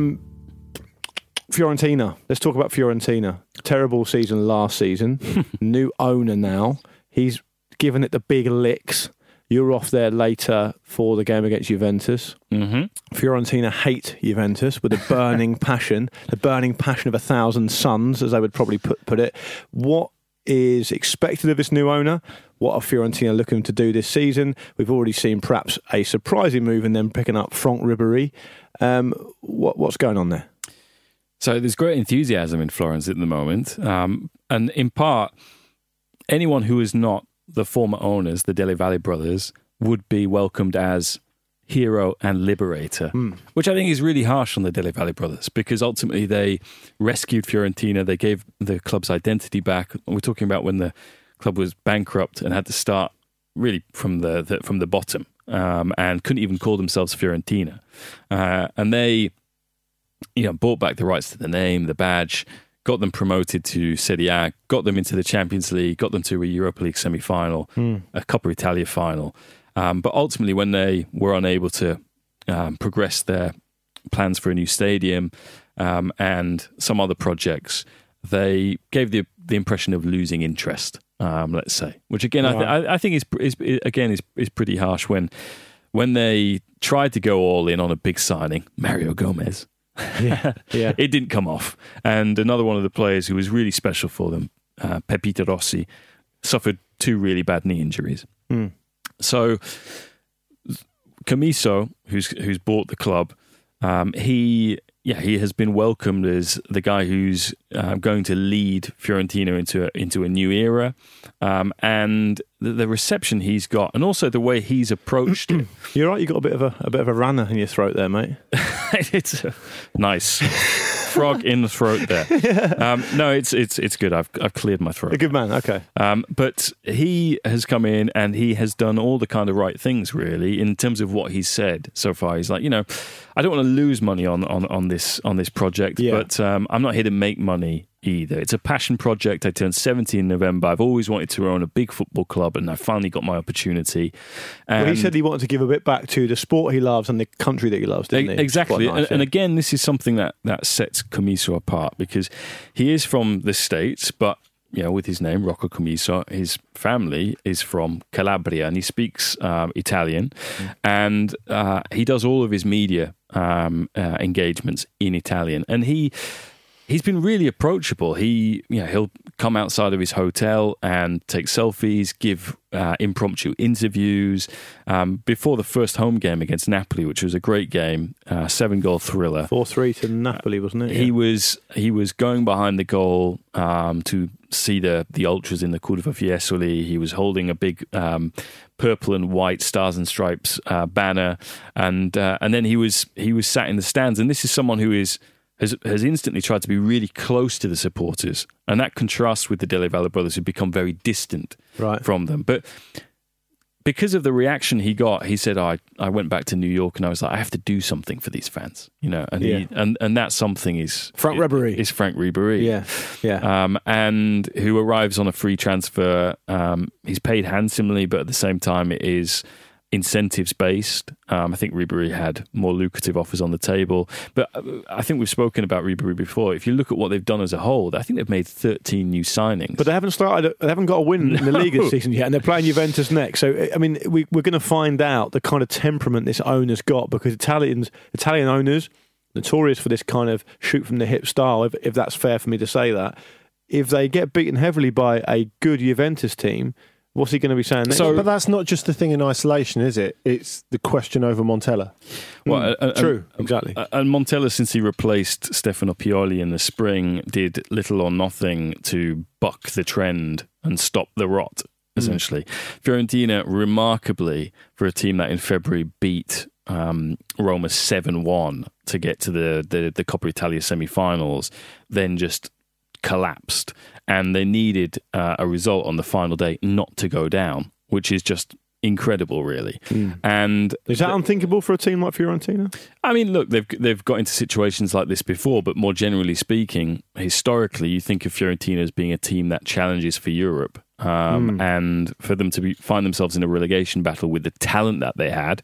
Speaker 5: Fiorentina. Let's talk about Fiorentina. Terrible season last season. New owner now. He's given it the big licks. You're off there later for the game against Juventus. Fiorentina hate Juventus with a burning passion, the burning passion of 1,000 suns, as they would probably put it. What is expected of this new owner? What are Fiorentina looking to do this season? We've already seen perhaps a surprising move in them picking up Franck Ribéry. What's going on there?
Speaker 7: So there's great enthusiasm in Florence at the moment. And in part, anyone who is not the former owners, the Dele Valle brothers, would be welcomed as hero and liberator, which I think is really harsh on the Dele Valle brothers, because ultimately they rescued Fiorentina. They gave the club's identity back. We're talking about when the club was bankrupt and had to start really from the bottom, and couldn't even call themselves Fiorentina. And they, bought back the rights to the name, the badge, got them promoted to Serie A, got them into the Champions League, got them to a Europa League semi-final, a Coppa Italia final. But ultimately, when they were unable to progress their plans for a new stadium and some other projects, they gave the impression of losing interest, let's say. Which again, I think is pretty harsh when they tried to go all in on a big signing, Mario Gomez. It didn't come off. And another one of the players who was really special for them, Pepito Rossi, suffered 2 really bad knee injuries. So Camiso, who's bought the club, he has been welcomed as the guy who's going to lead Fiorentina into a new era, and the reception he's got, and also the way he's approached it.
Speaker 5: You're right. You got a bit of a runner in your throat there, mate.
Speaker 7: It's a nice frog in the throat there. No, it's good. I've cleared my throat.
Speaker 5: A good man. Okay.
Speaker 7: But he has come in and he has done all the kind of right things, really, in terms of what he's said so far. He's like, I don't want to lose money on this project, but I'm not here to make money either. It's a passion project. I turned 70 in November. I've always wanted to own a big football club, and I finally got my opportunity.
Speaker 5: Well, he said he wanted to give a bit back to the sport he loves and the country that he loves, didn't he?
Speaker 7: Exactly.
Speaker 5: Nice,
Speaker 7: and again, this is something that sets Camiso apart, because he is from the States, but with his name, Rocco Camiso, his family is from Calabria, and he speaks Italian, and he does all of his media engagements in Italian, and he's been really approachable. He'll come outside of his hotel and take selfies, give impromptu interviews. Before the first home game against Napoli, which was a great game, 7-goal thriller,
Speaker 5: 4-3 to Napoli, wasn't it?
Speaker 7: Yeah. He was going behind the goal to see the ultras in the Curva Fiesole. He was holding a big purple and white Stars and Stripes banner, and then he was sat in the stands. And this is someone who has instantly tried to be really close to the supporters, and that contrasts with the Dele Valle brothers, who've become very distant from them. But because of the reaction he got, he said, I went back to New York and I was like, I have to do something for these fans, and that something is
Speaker 5: Franck Ribéry.
Speaker 7: Is Franck Ribéry, and who arrives on a free transfer. He's paid handsomely, but at the same time, it is incentives based. I think Ribéry had more lucrative offers on the table, but I think we've spoken about Ribéry before. If you look at what they've done as a whole, I think they've made 13 new signings, but they haven't
Speaker 5: got a win in the league this season yet, and they're playing Juventus next. So I mean, we're going to find out the kind of temperament this owner's got, because Italian owners, notorious for this kind of shoot from the hip style, if that's fair for me to say that. if they get beaten heavily by a good Juventus team, what's he going to be saying next?
Speaker 6: But that's not just the thing in isolation, is it? It's the question over Montella.
Speaker 7: Well,
Speaker 5: true, exactly.
Speaker 7: And Montella, since he replaced Stefano Pioli in the spring, did little or nothing to buck the trend and stop the rot, essentially. Fiorentina, remarkably, for a team that in February beat Roma 7-1 to get to the Coppa Italia semi-finals, then just collapsed. And they needed a result on the final day not to go down, which is just incredible, really. And
Speaker 5: is that unthinkable for a team like Fiorentina?
Speaker 7: I mean, look, they've got into situations like this before, but more generally speaking, historically, you think of Fiorentina as being a team that challenges for Europe, and for them to find themselves in a relegation battle with the talent that they had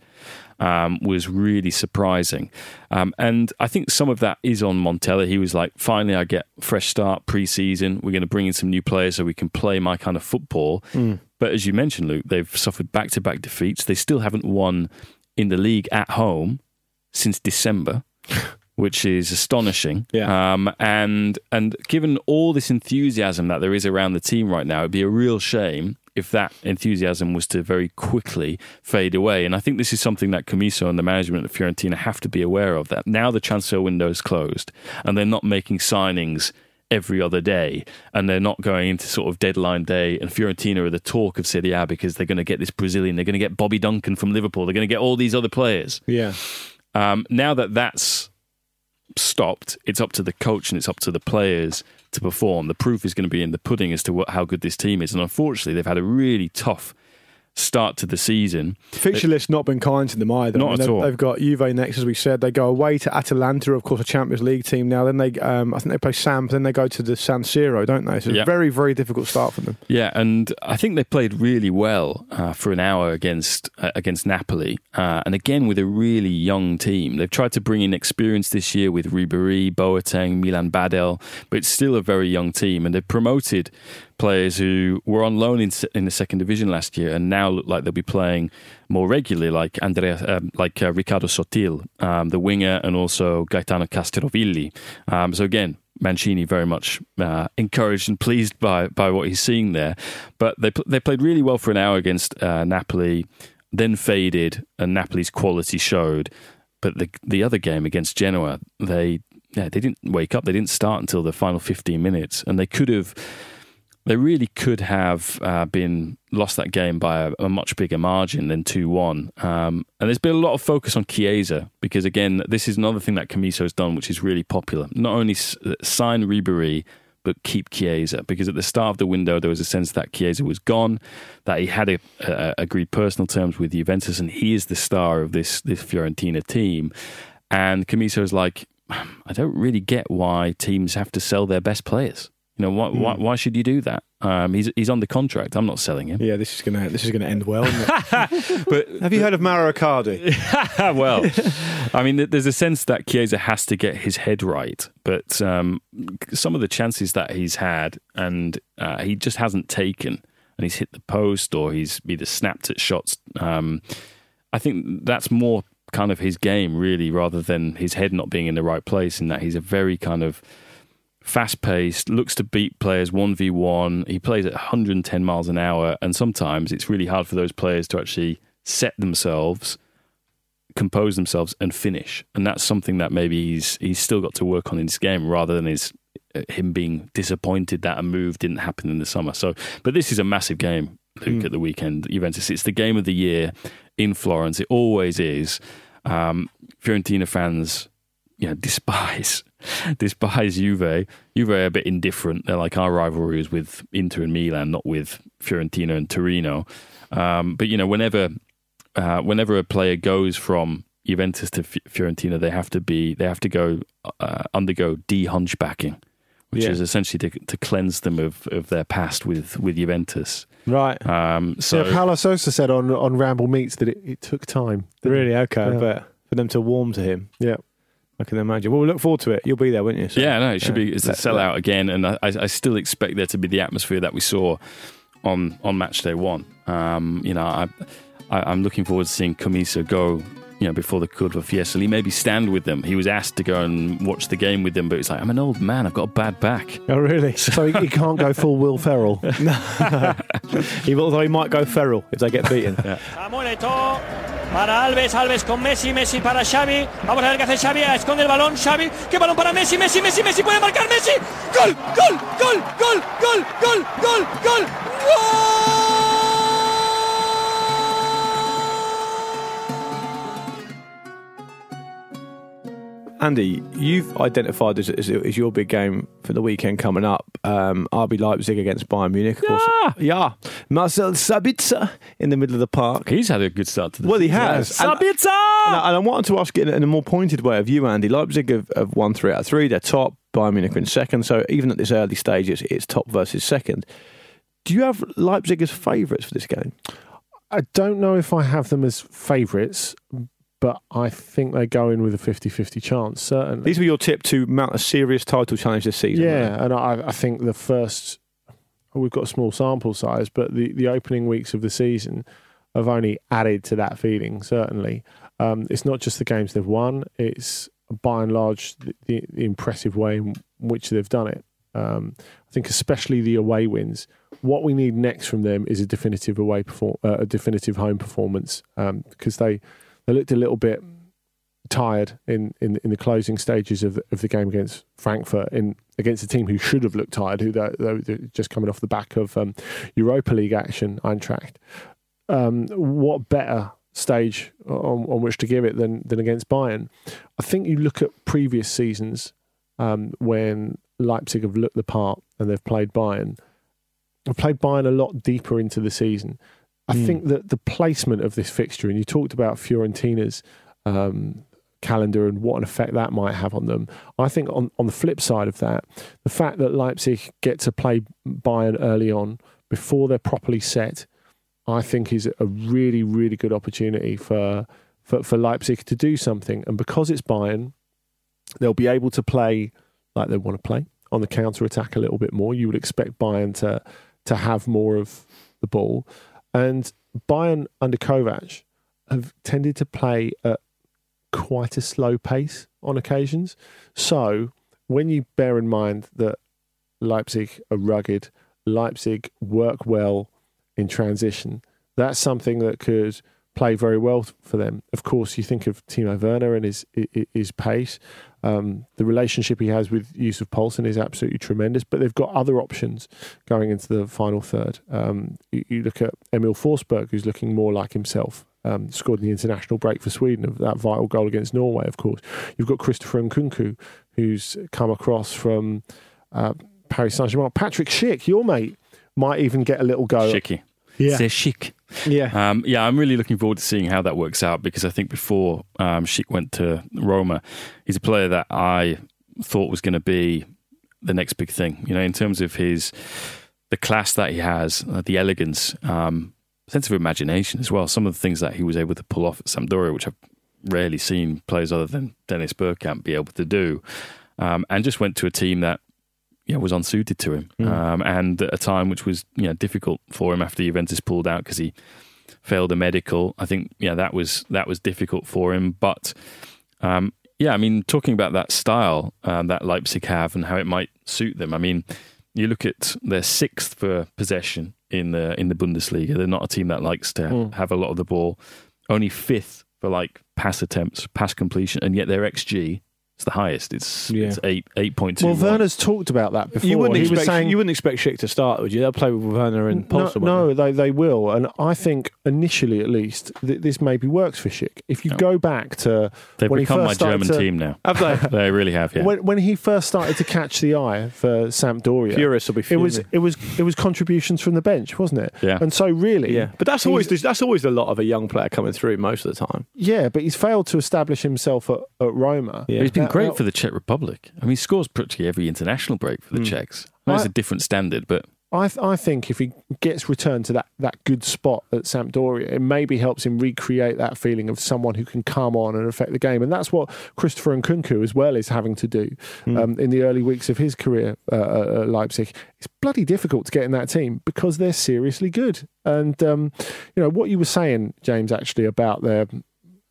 Speaker 7: was really surprising. And I think some of that is on Montella. He was like, finally, I get fresh start pre-season. We're going to bring in some new players so we can play my kind of football. But as you mentioned, Luke, they've suffered back-to-back defeats. They still haven't won in the league at home since December, which is astonishing.
Speaker 5: Yeah.
Speaker 7: And given all this enthusiasm that there is around the team right now, it'd be a real shame if that enthusiasm was to very quickly fade away. And I think this is something that Comiso and the management of Fiorentina have to be aware of, that now the transfer window is closed and they're not making signings every other day, and they're not going into sort of deadline day, and Fiorentina are the talk of Serie A because they're going to get this Brazilian, they're going to get Bobby Duncan from Liverpool, they're going to get all these other players.
Speaker 5: Yeah.
Speaker 7: Now that that's stopped, it's up to the coach and it's up to the players to perform. The proof is going to be in the pudding as to how good this team is. And unfortunately, they've had a really tough start to the season.
Speaker 5: Fixture list not been kind to them either.
Speaker 7: Not at all.
Speaker 5: They've got Juve next, as we said. They go away to Atalanta, of course, a Champions League team now. Then they, I think they play Samp. Then they go to the San Siro, don't they? So it's a very, very difficult start for them.
Speaker 7: Yeah, and I think they played really well for an hour against Napoli, and again with a really young team. They've tried to bring in experience this year with Ribéry, Boateng, Milan Badel, but it's still a very young team, and they've promoted players who were on loan in the second division last year and now look like they'll be playing more regularly, like Riccardo Sotil, the winger, and also Gaetano Castrovilli. So again, Mancini very much encouraged and pleased by what he's seeing there. But they played really well for an hour against Napoli, then faded, and Napoli's quality showed. But the other game against Genoa, they didn't wake up. They didn't start until the final 15 minutes, and they really could have been lost that game by a much bigger margin than 2-1. And there's been a lot of focus on Chiesa because, again, this is another thing that Comiso's done, which is really popular. Not only sign Ribéry, but keep Chiesa, because at the start of the window there was a sense that Chiesa was gone, that he had agreed personal terms with Juventus, and he is the star of this Fiorentina team. And Comiso's like, I don't really get why teams have to sell their best players. You know, why should you do that? He's on the contract. I'm not selling him.
Speaker 5: Yeah, this is gonna end well, isn't it? But have you heard of Mauro Icardi?
Speaker 7: Well, I mean, there's a sense that Chiesa has to get his head right, but some of the chances that he's had, and he just hasn't taken, and he's hit the post or he's either snapped at shots. I think that's more kind of his game, really, rather than his head not being in the right place. In that he's a very kind of fast-paced, looks to beat players 1v1. He plays at 110 miles an hour, and sometimes it's really hard for those players to actually set themselves, compose themselves, and finish. And that's something that maybe he's still got to work on in his game, rather than him being disappointed that a move didn't happen in the summer. But this is a massive game, Luke, at the weekend. Juventus, it's the game of the year in Florence. It always is. Fiorentina fans, despise Juve. Juve are a bit indifferent. They're like, our rivalry is with Inter and Milan, not with Fiorentina and Torino. But whenever a player goes from Juventus to Fiorentina, they have to undergo de-hunchbacking, which is essentially to cleanse them of their past with Juventus.
Speaker 5: Right.
Speaker 6: Paulo Sousa said on Ramble Meets that it took time.
Speaker 5: Really? Okay. But for them to warm to him.
Speaker 6: Yeah.
Speaker 5: I can imagine. Well, we'll look forward to it. You'll be there, won't you? So,
Speaker 7: it should be. It's a sellout again, and I still expect there to be the atmosphere that we saw on match day one. I'm looking forward to seeing Comiso go before the Curva Fiesta. He maybe stand with them. He was asked to go and watch the game with them, but it's like, I'm an old man, I've got a bad back.
Speaker 5: Oh, really?
Speaker 6: So he can't go full Will Ferrell.
Speaker 5: No. Although he might go feral if they get beaten.
Speaker 12: Samuel Eto'o para Alves, Alves con Messi, Messi para Xavi. Vamos a ver qué hace Xavi, esconde el balón, Xavi, qué balón para Messi, Messi puede marcar Messi. Gol, gol, gol, gol, gol, gol, gol, gol. ¡Gol!
Speaker 5: Andy, you've identified as your big game for the weekend coming up, RB Leipzig against Bayern Munich. Of course. Yeah. Marcel Sabitzer in the middle of the park.
Speaker 7: He's had a good start to the
Speaker 5: Well, he has.
Speaker 7: Sabitzer!
Speaker 5: And I wanted to ask it in a more pointed way of you, Andy. Leipzig have won 3 out of 3. They're top. Bayern Munich are in second. So even at this early stage, it's top versus second. Do you have Leipzig as favourites for this game?
Speaker 6: I don't know if I have them as favourites, but I think they go in with a 50-50 chance, certainly.
Speaker 5: These were your tip to mount a serious title challenge this season.
Speaker 6: Yeah,
Speaker 5: right?
Speaker 6: and I think the first... We've got a small sample size, but the opening weeks of the season have only added to that feeling, certainly. It's not just the games they've won, it's by and large the impressive way in which they've done it. I think especially the away wins. What we need next from them is a definitive a definitive home performance, because they looked a little bit tired in the closing stages of the game against Frankfurt, against a team who should have looked tired, who they're just coming off the back of Europa League action, Eintracht. What better stage on which to give it than against Bayern? I think you look at previous seasons when Leipzig have looked the part and they've played Bayern. They've played Bayern a lot deeper into the season. I think that the placement of this fixture, and you talked about Fiorentina's calendar and what an effect that might have on them. I think on the flip side of that, the fact that Leipzig get to play Bayern early on before they're properly set, I think is a really, really good opportunity for Leipzig to do something. And because it's Bayern, they'll be able to play like they want to play on the counter-attack a little bit more. You would expect Bayern to have more of the ball. And Bayern under Kovac have tended to play at quite a slow pace on occasions. So when you bear in mind that Leipzig are rugged, Leipzig work well in transition, that's something that could play very well for them. Of course, you think of Timo Werner and his pace. The relationship he has with Yusuf Poulsen is absolutely tremendous, but they've got other options going into the final third. You look at Emil Forsberg, who's looking more like himself. Scored in the international break for Sweden, of that vital goal against Norway, of course. You've got Christopher Nkunku, who's come across from Paris Saint-Germain. Patrick Schick, your mate, might even get a little go.
Speaker 7: Schicky.
Speaker 6: Yeah.
Speaker 7: C'est chic.
Speaker 5: Yeah.
Speaker 7: I'm really looking forward to seeing how that works out, because I think before Schick went to Roma, he's a player that I thought was going to be the next big thing. In terms of the class that he has, the elegance, sense of imagination as well. Some of the things that he was able to pull off at Sampdoria, which I've rarely seen players other than Dennis Bergkamp be able to do, and just went to a team that was unsuited to him, and at a time which was difficult for him after Juventus pulled out because he failed a medical. I think that was difficult for him. But talking about that style that Leipzig have and how it might suit them. I mean, you look at their 6th for possession in the Bundesliga. They're not a team that likes to have a lot of the ball. Only 5th for pass attempts, pass completion, and yet their XG is the highest. It's 8.2.
Speaker 6: Well, Werner's talked about that before.
Speaker 5: You wouldn't expect Schick to start, would you? They'll play with Werner and Poulsen.
Speaker 6: No, they will. And I think initially, at least, this maybe works for Schick. If you go back to
Speaker 7: they've
Speaker 6: when
Speaker 7: become
Speaker 6: he
Speaker 7: my
Speaker 6: first
Speaker 7: German team now.
Speaker 5: Have they?
Speaker 7: They really have. Yeah.
Speaker 6: When he first started to catch the eye for Sampdoria,
Speaker 5: Furious will be fuming.
Speaker 6: It was contributions from the bench, wasn't it?
Speaker 7: Yeah.
Speaker 6: And so really,
Speaker 5: but that's always a lot of a young player coming through most of the time.
Speaker 6: Yeah, but he's failed to establish himself at Roma.
Speaker 5: Yeah.
Speaker 7: He's been great for the Czech Republic. I mean, he scores practically every international break for the Czechs. It's a different standard, but
Speaker 6: I think if he gets returned to that good spot at Sampdoria, it maybe helps him recreate that feeling of someone who can come on and affect the game. And that's what Christopher Nkunku as well is having to do in the early weeks of his career at Leipzig. It's bloody difficult to get in that team because they're seriously good. And, what you were saying, James, actually, about their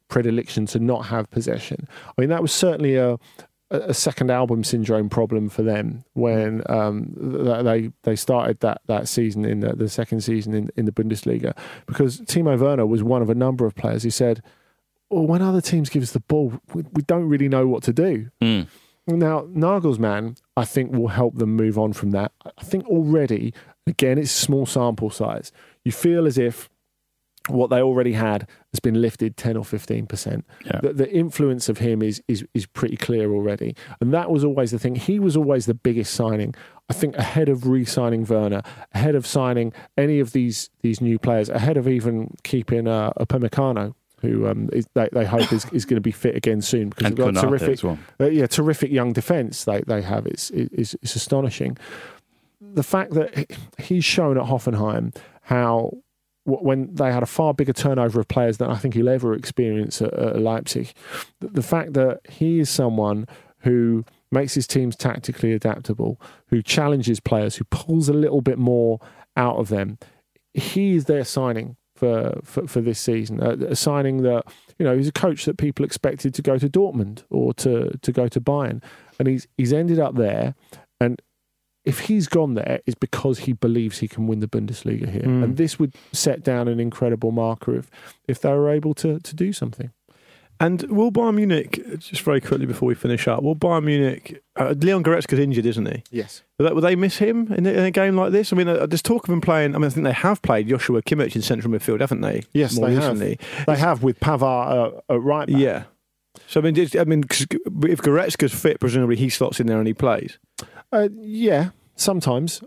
Speaker 6: predilection to not have possession. I mean, that was certainly a second album syndrome problem for them when they started that season in the second season in the Bundesliga, because Timo Werner was one of a number of players who said, well, when other teams give us the ball, we don't really know what to do. Now, Nagelsmann, I think, will help them move on from that. I think already, again, it's a small sample size, you feel as if what they already had has been lifted 10 or 15%.
Speaker 7: Yeah.
Speaker 6: The influence of him is pretty clear already. And that was always the thing. He was always the biggest signing, I think, ahead of re-signing Werner, ahead of signing any of these new players, ahead of even keeping Upamecano, who they hope is going to be fit again soon, because they've got terrific young defence they have. It's astonishing. The fact that he's shown at Hoffenheim how, when they had a far bigger turnover of players than I think he'll ever experience at Leipzig, the fact that he is someone who makes his teams tactically adaptable, who challenges players, who pulls a little bit more out of them, he is their signing for this season. A signing that, he's a coach that people expected to go to Dortmund or to go to Bayern, and he's ended up there. And if he's gone there, it's because he believes he can win the Bundesliga here. And this would set down an incredible marker if they were able to do something.
Speaker 5: And will Bayern Munich, just very quickly before we finish up, will Bayern Munich, Leon Goretzka's injured, isn't he?
Speaker 6: Yes.
Speaker 5: Will they miss him in a game like this? I mean, there's talk of him playing, I think they have played Joshua Kimmich in central midfield, haven't they?
Speaker 6: Yes,
Speaker 5: more
Speaker 6: they
Speaker 5: recently.
Speaker 6: have. They have, with Pavard at right back.
Speaker 5: Yeah. So, if Goretzka's fit, presumably he slots in there and he plays.
Speaker 6: Yeah, sometimes.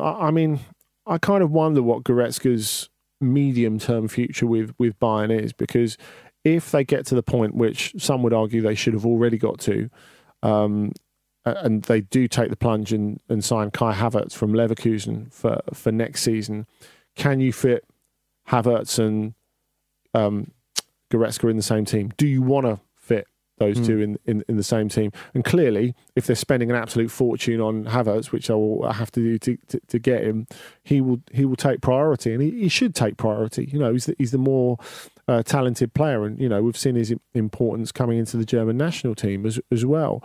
Speaker 6: I kind of wonder what Goretzka's medium-term future with Bayern is, because if they get to the point which some would argue they should have already got to, and they do take the plunge and sign Kai Havertz from Leverkusen for next season, can you fit Havertz and Goretzka in the same team? Do you want to fit those two in the same team? And clearly, if they're spending an absolute fortune on Havertz, which they will have to do to get him, he will take priority, and he should take priority. He's the more talented player, and we've seen his importance coming into the German national team as well.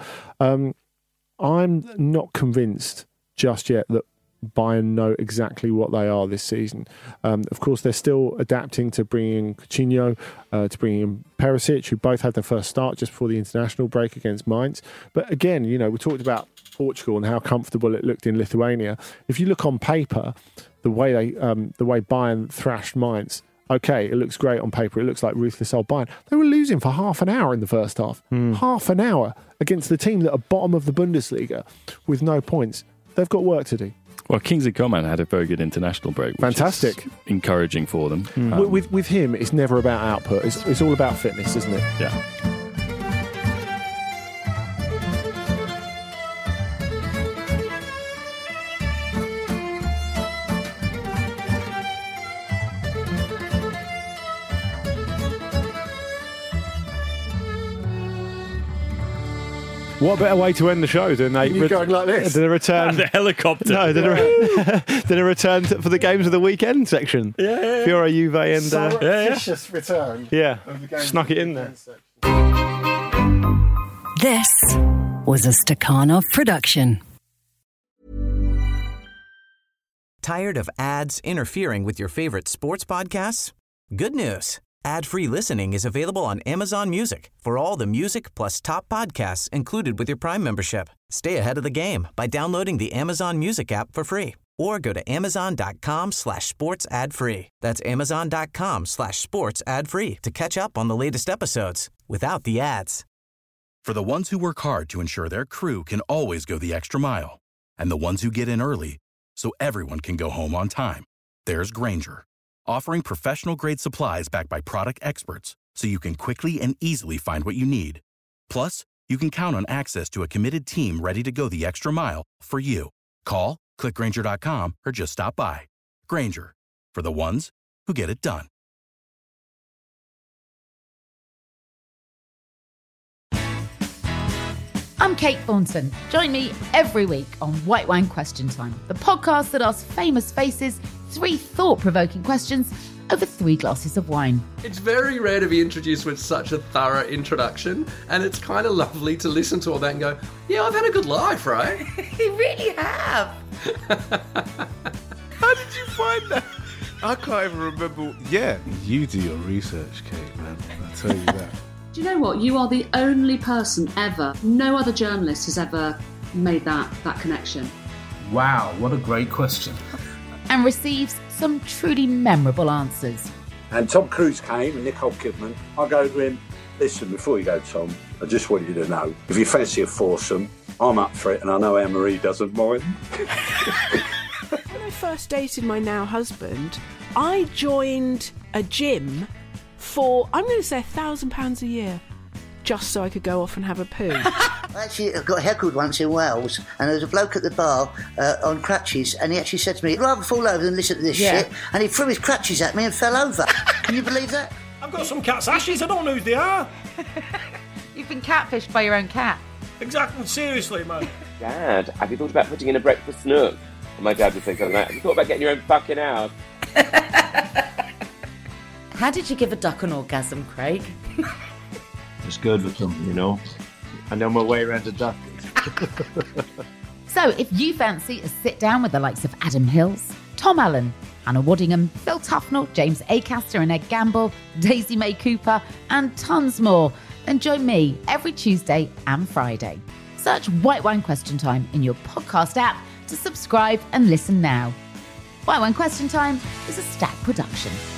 Speaker 6: I'm not convinced just yet that Bayern know exactly what they are this season. Of course, they're still adapting to bringing in Coutinho, to bringing in Perisic, who both had their first start just before the international break against Mainz. But again, we talked about Portugal and how comfortable it looked in Lithuania. If you look on paper, the way Bayern thrashed Mainz, okay, it looks great on paper. It looks like ruthless old Bayern. They were losing for half an hour in the first half. Half an hour against the team that are bottom of the Bundesliga with no points. They've got work to do.
Speaker 7: Well, Kingsley Coman had a very good international break. Which
Speaker 6: Fantastic.
Speaker 7: Is encouraging for them.
Speaker 6: With him, it's never about output. It's all about fitness, isn't it?
Speaker 7: Yeah.
Speaker 5: What better way to end the show than
Speaker 6: you going like this?
Speaker 5: Than a return?
Speaker 7: The helicopter.
Speaker 5: No, than a return for the games of the weekend section.
Speaker 6: Yeah.
Speaker 5: Fiore, Juve, and
Speaker 6: surreptitious return.
Speaker 5: Yeah,
Speaker 6: of the games
Speaker 5: snuck it in there.
Speaker 13: This was a Stakhanov production.
Speaker 3: Tired of ads interfering with your favorite sports podcasts? Good news. Ad-free listening is available on Amazon Music for all the music plus top podcasts included with your Prime membership. Stay ahead of the game by downloading the Amazon Music app for free, or go to amazon.com/sports ad free. That's amazon.com/sports ad free to catch up on the latest episodes without the ads.
Speaker 14: For the ones who work hard to ensure their crew can always go the extra mile, and the ones who get in early so everyone can go home on time, there's Grainger, offering professional-grade supplies backed by product experts so you can quickly and easily find what you need. Plus, you can count on access to a committed team ready to go the extra mile for you. Call, click Grainger.com, or just stop by. Grainger, for the ones who get it done.
Speaker 15: I'm Kate Thornton. Join me every week on White Wine Question Time, the podcast that asks famous faces 3 thought-provoking questions over 3 glasses of wine.
Speaker 16: It's very rare to be introduced with such a thorough introduction, and it's kind of lovely to listen to all that and go, yeah, I've had a good life, right?
Speaker 15: You really have.
Speaker 17: How did you find that? I can't even remember. Yeah, you do your research, Kate, man. I'll tell you that.
Speaker 18: Do you know what? You are the only person ever, no other journalist has ever made that connection.
Speaker 19: Wow, what a great question.
Speaker 15: And receives some truly memorable answers.
Speaker 20: And Tom Cruise came and Nicole Kidman. I go to him, listen, before you go, Tom, I just want you to know, if you fancy a foursome, I'm up for it, and I know Anne-Marie doesn't mind.
Speaker 21: When I first dated my now husband, I joined a gym for, I'm going to say £1,000 a year, just so I could go off and have a poo.
Speaker 22: Actually, I got heckled once in Wales, and there was a bloke at the bar on crutches, and he actually said to me, I'd rather fall over than listen to this shit, and he threw his crutches at me and fell over. Can you believe that?
Speaker 12: I've got some cat's ashes, I don't know who they are.
Speaker 15: You've been catfished by your own cat.
Speaker 12: Exactly, seriously, man.
Speaker 23: Dad, have you thought about putting in a breakfast nook? And my dad would think something like, have you thought about getting your own fucking house?
Speaker 24: How did you give a duck an orgasm, Craig?
Speaker 19: It's good with them, you know. I know my way around a duck.
Speaker 15: So if you fancy a sit down with the likes of Adam Hills, Tom Allen, Anna Waddingham, Phil Tufnell, James Acaster and Ed Gamble, Daisy May Cooper, and tons more, then join me every Tuesday and Friday. Search White Wine Question Time in your podcast app to subscribe and listen now. White Wine Question Time is a Stack production.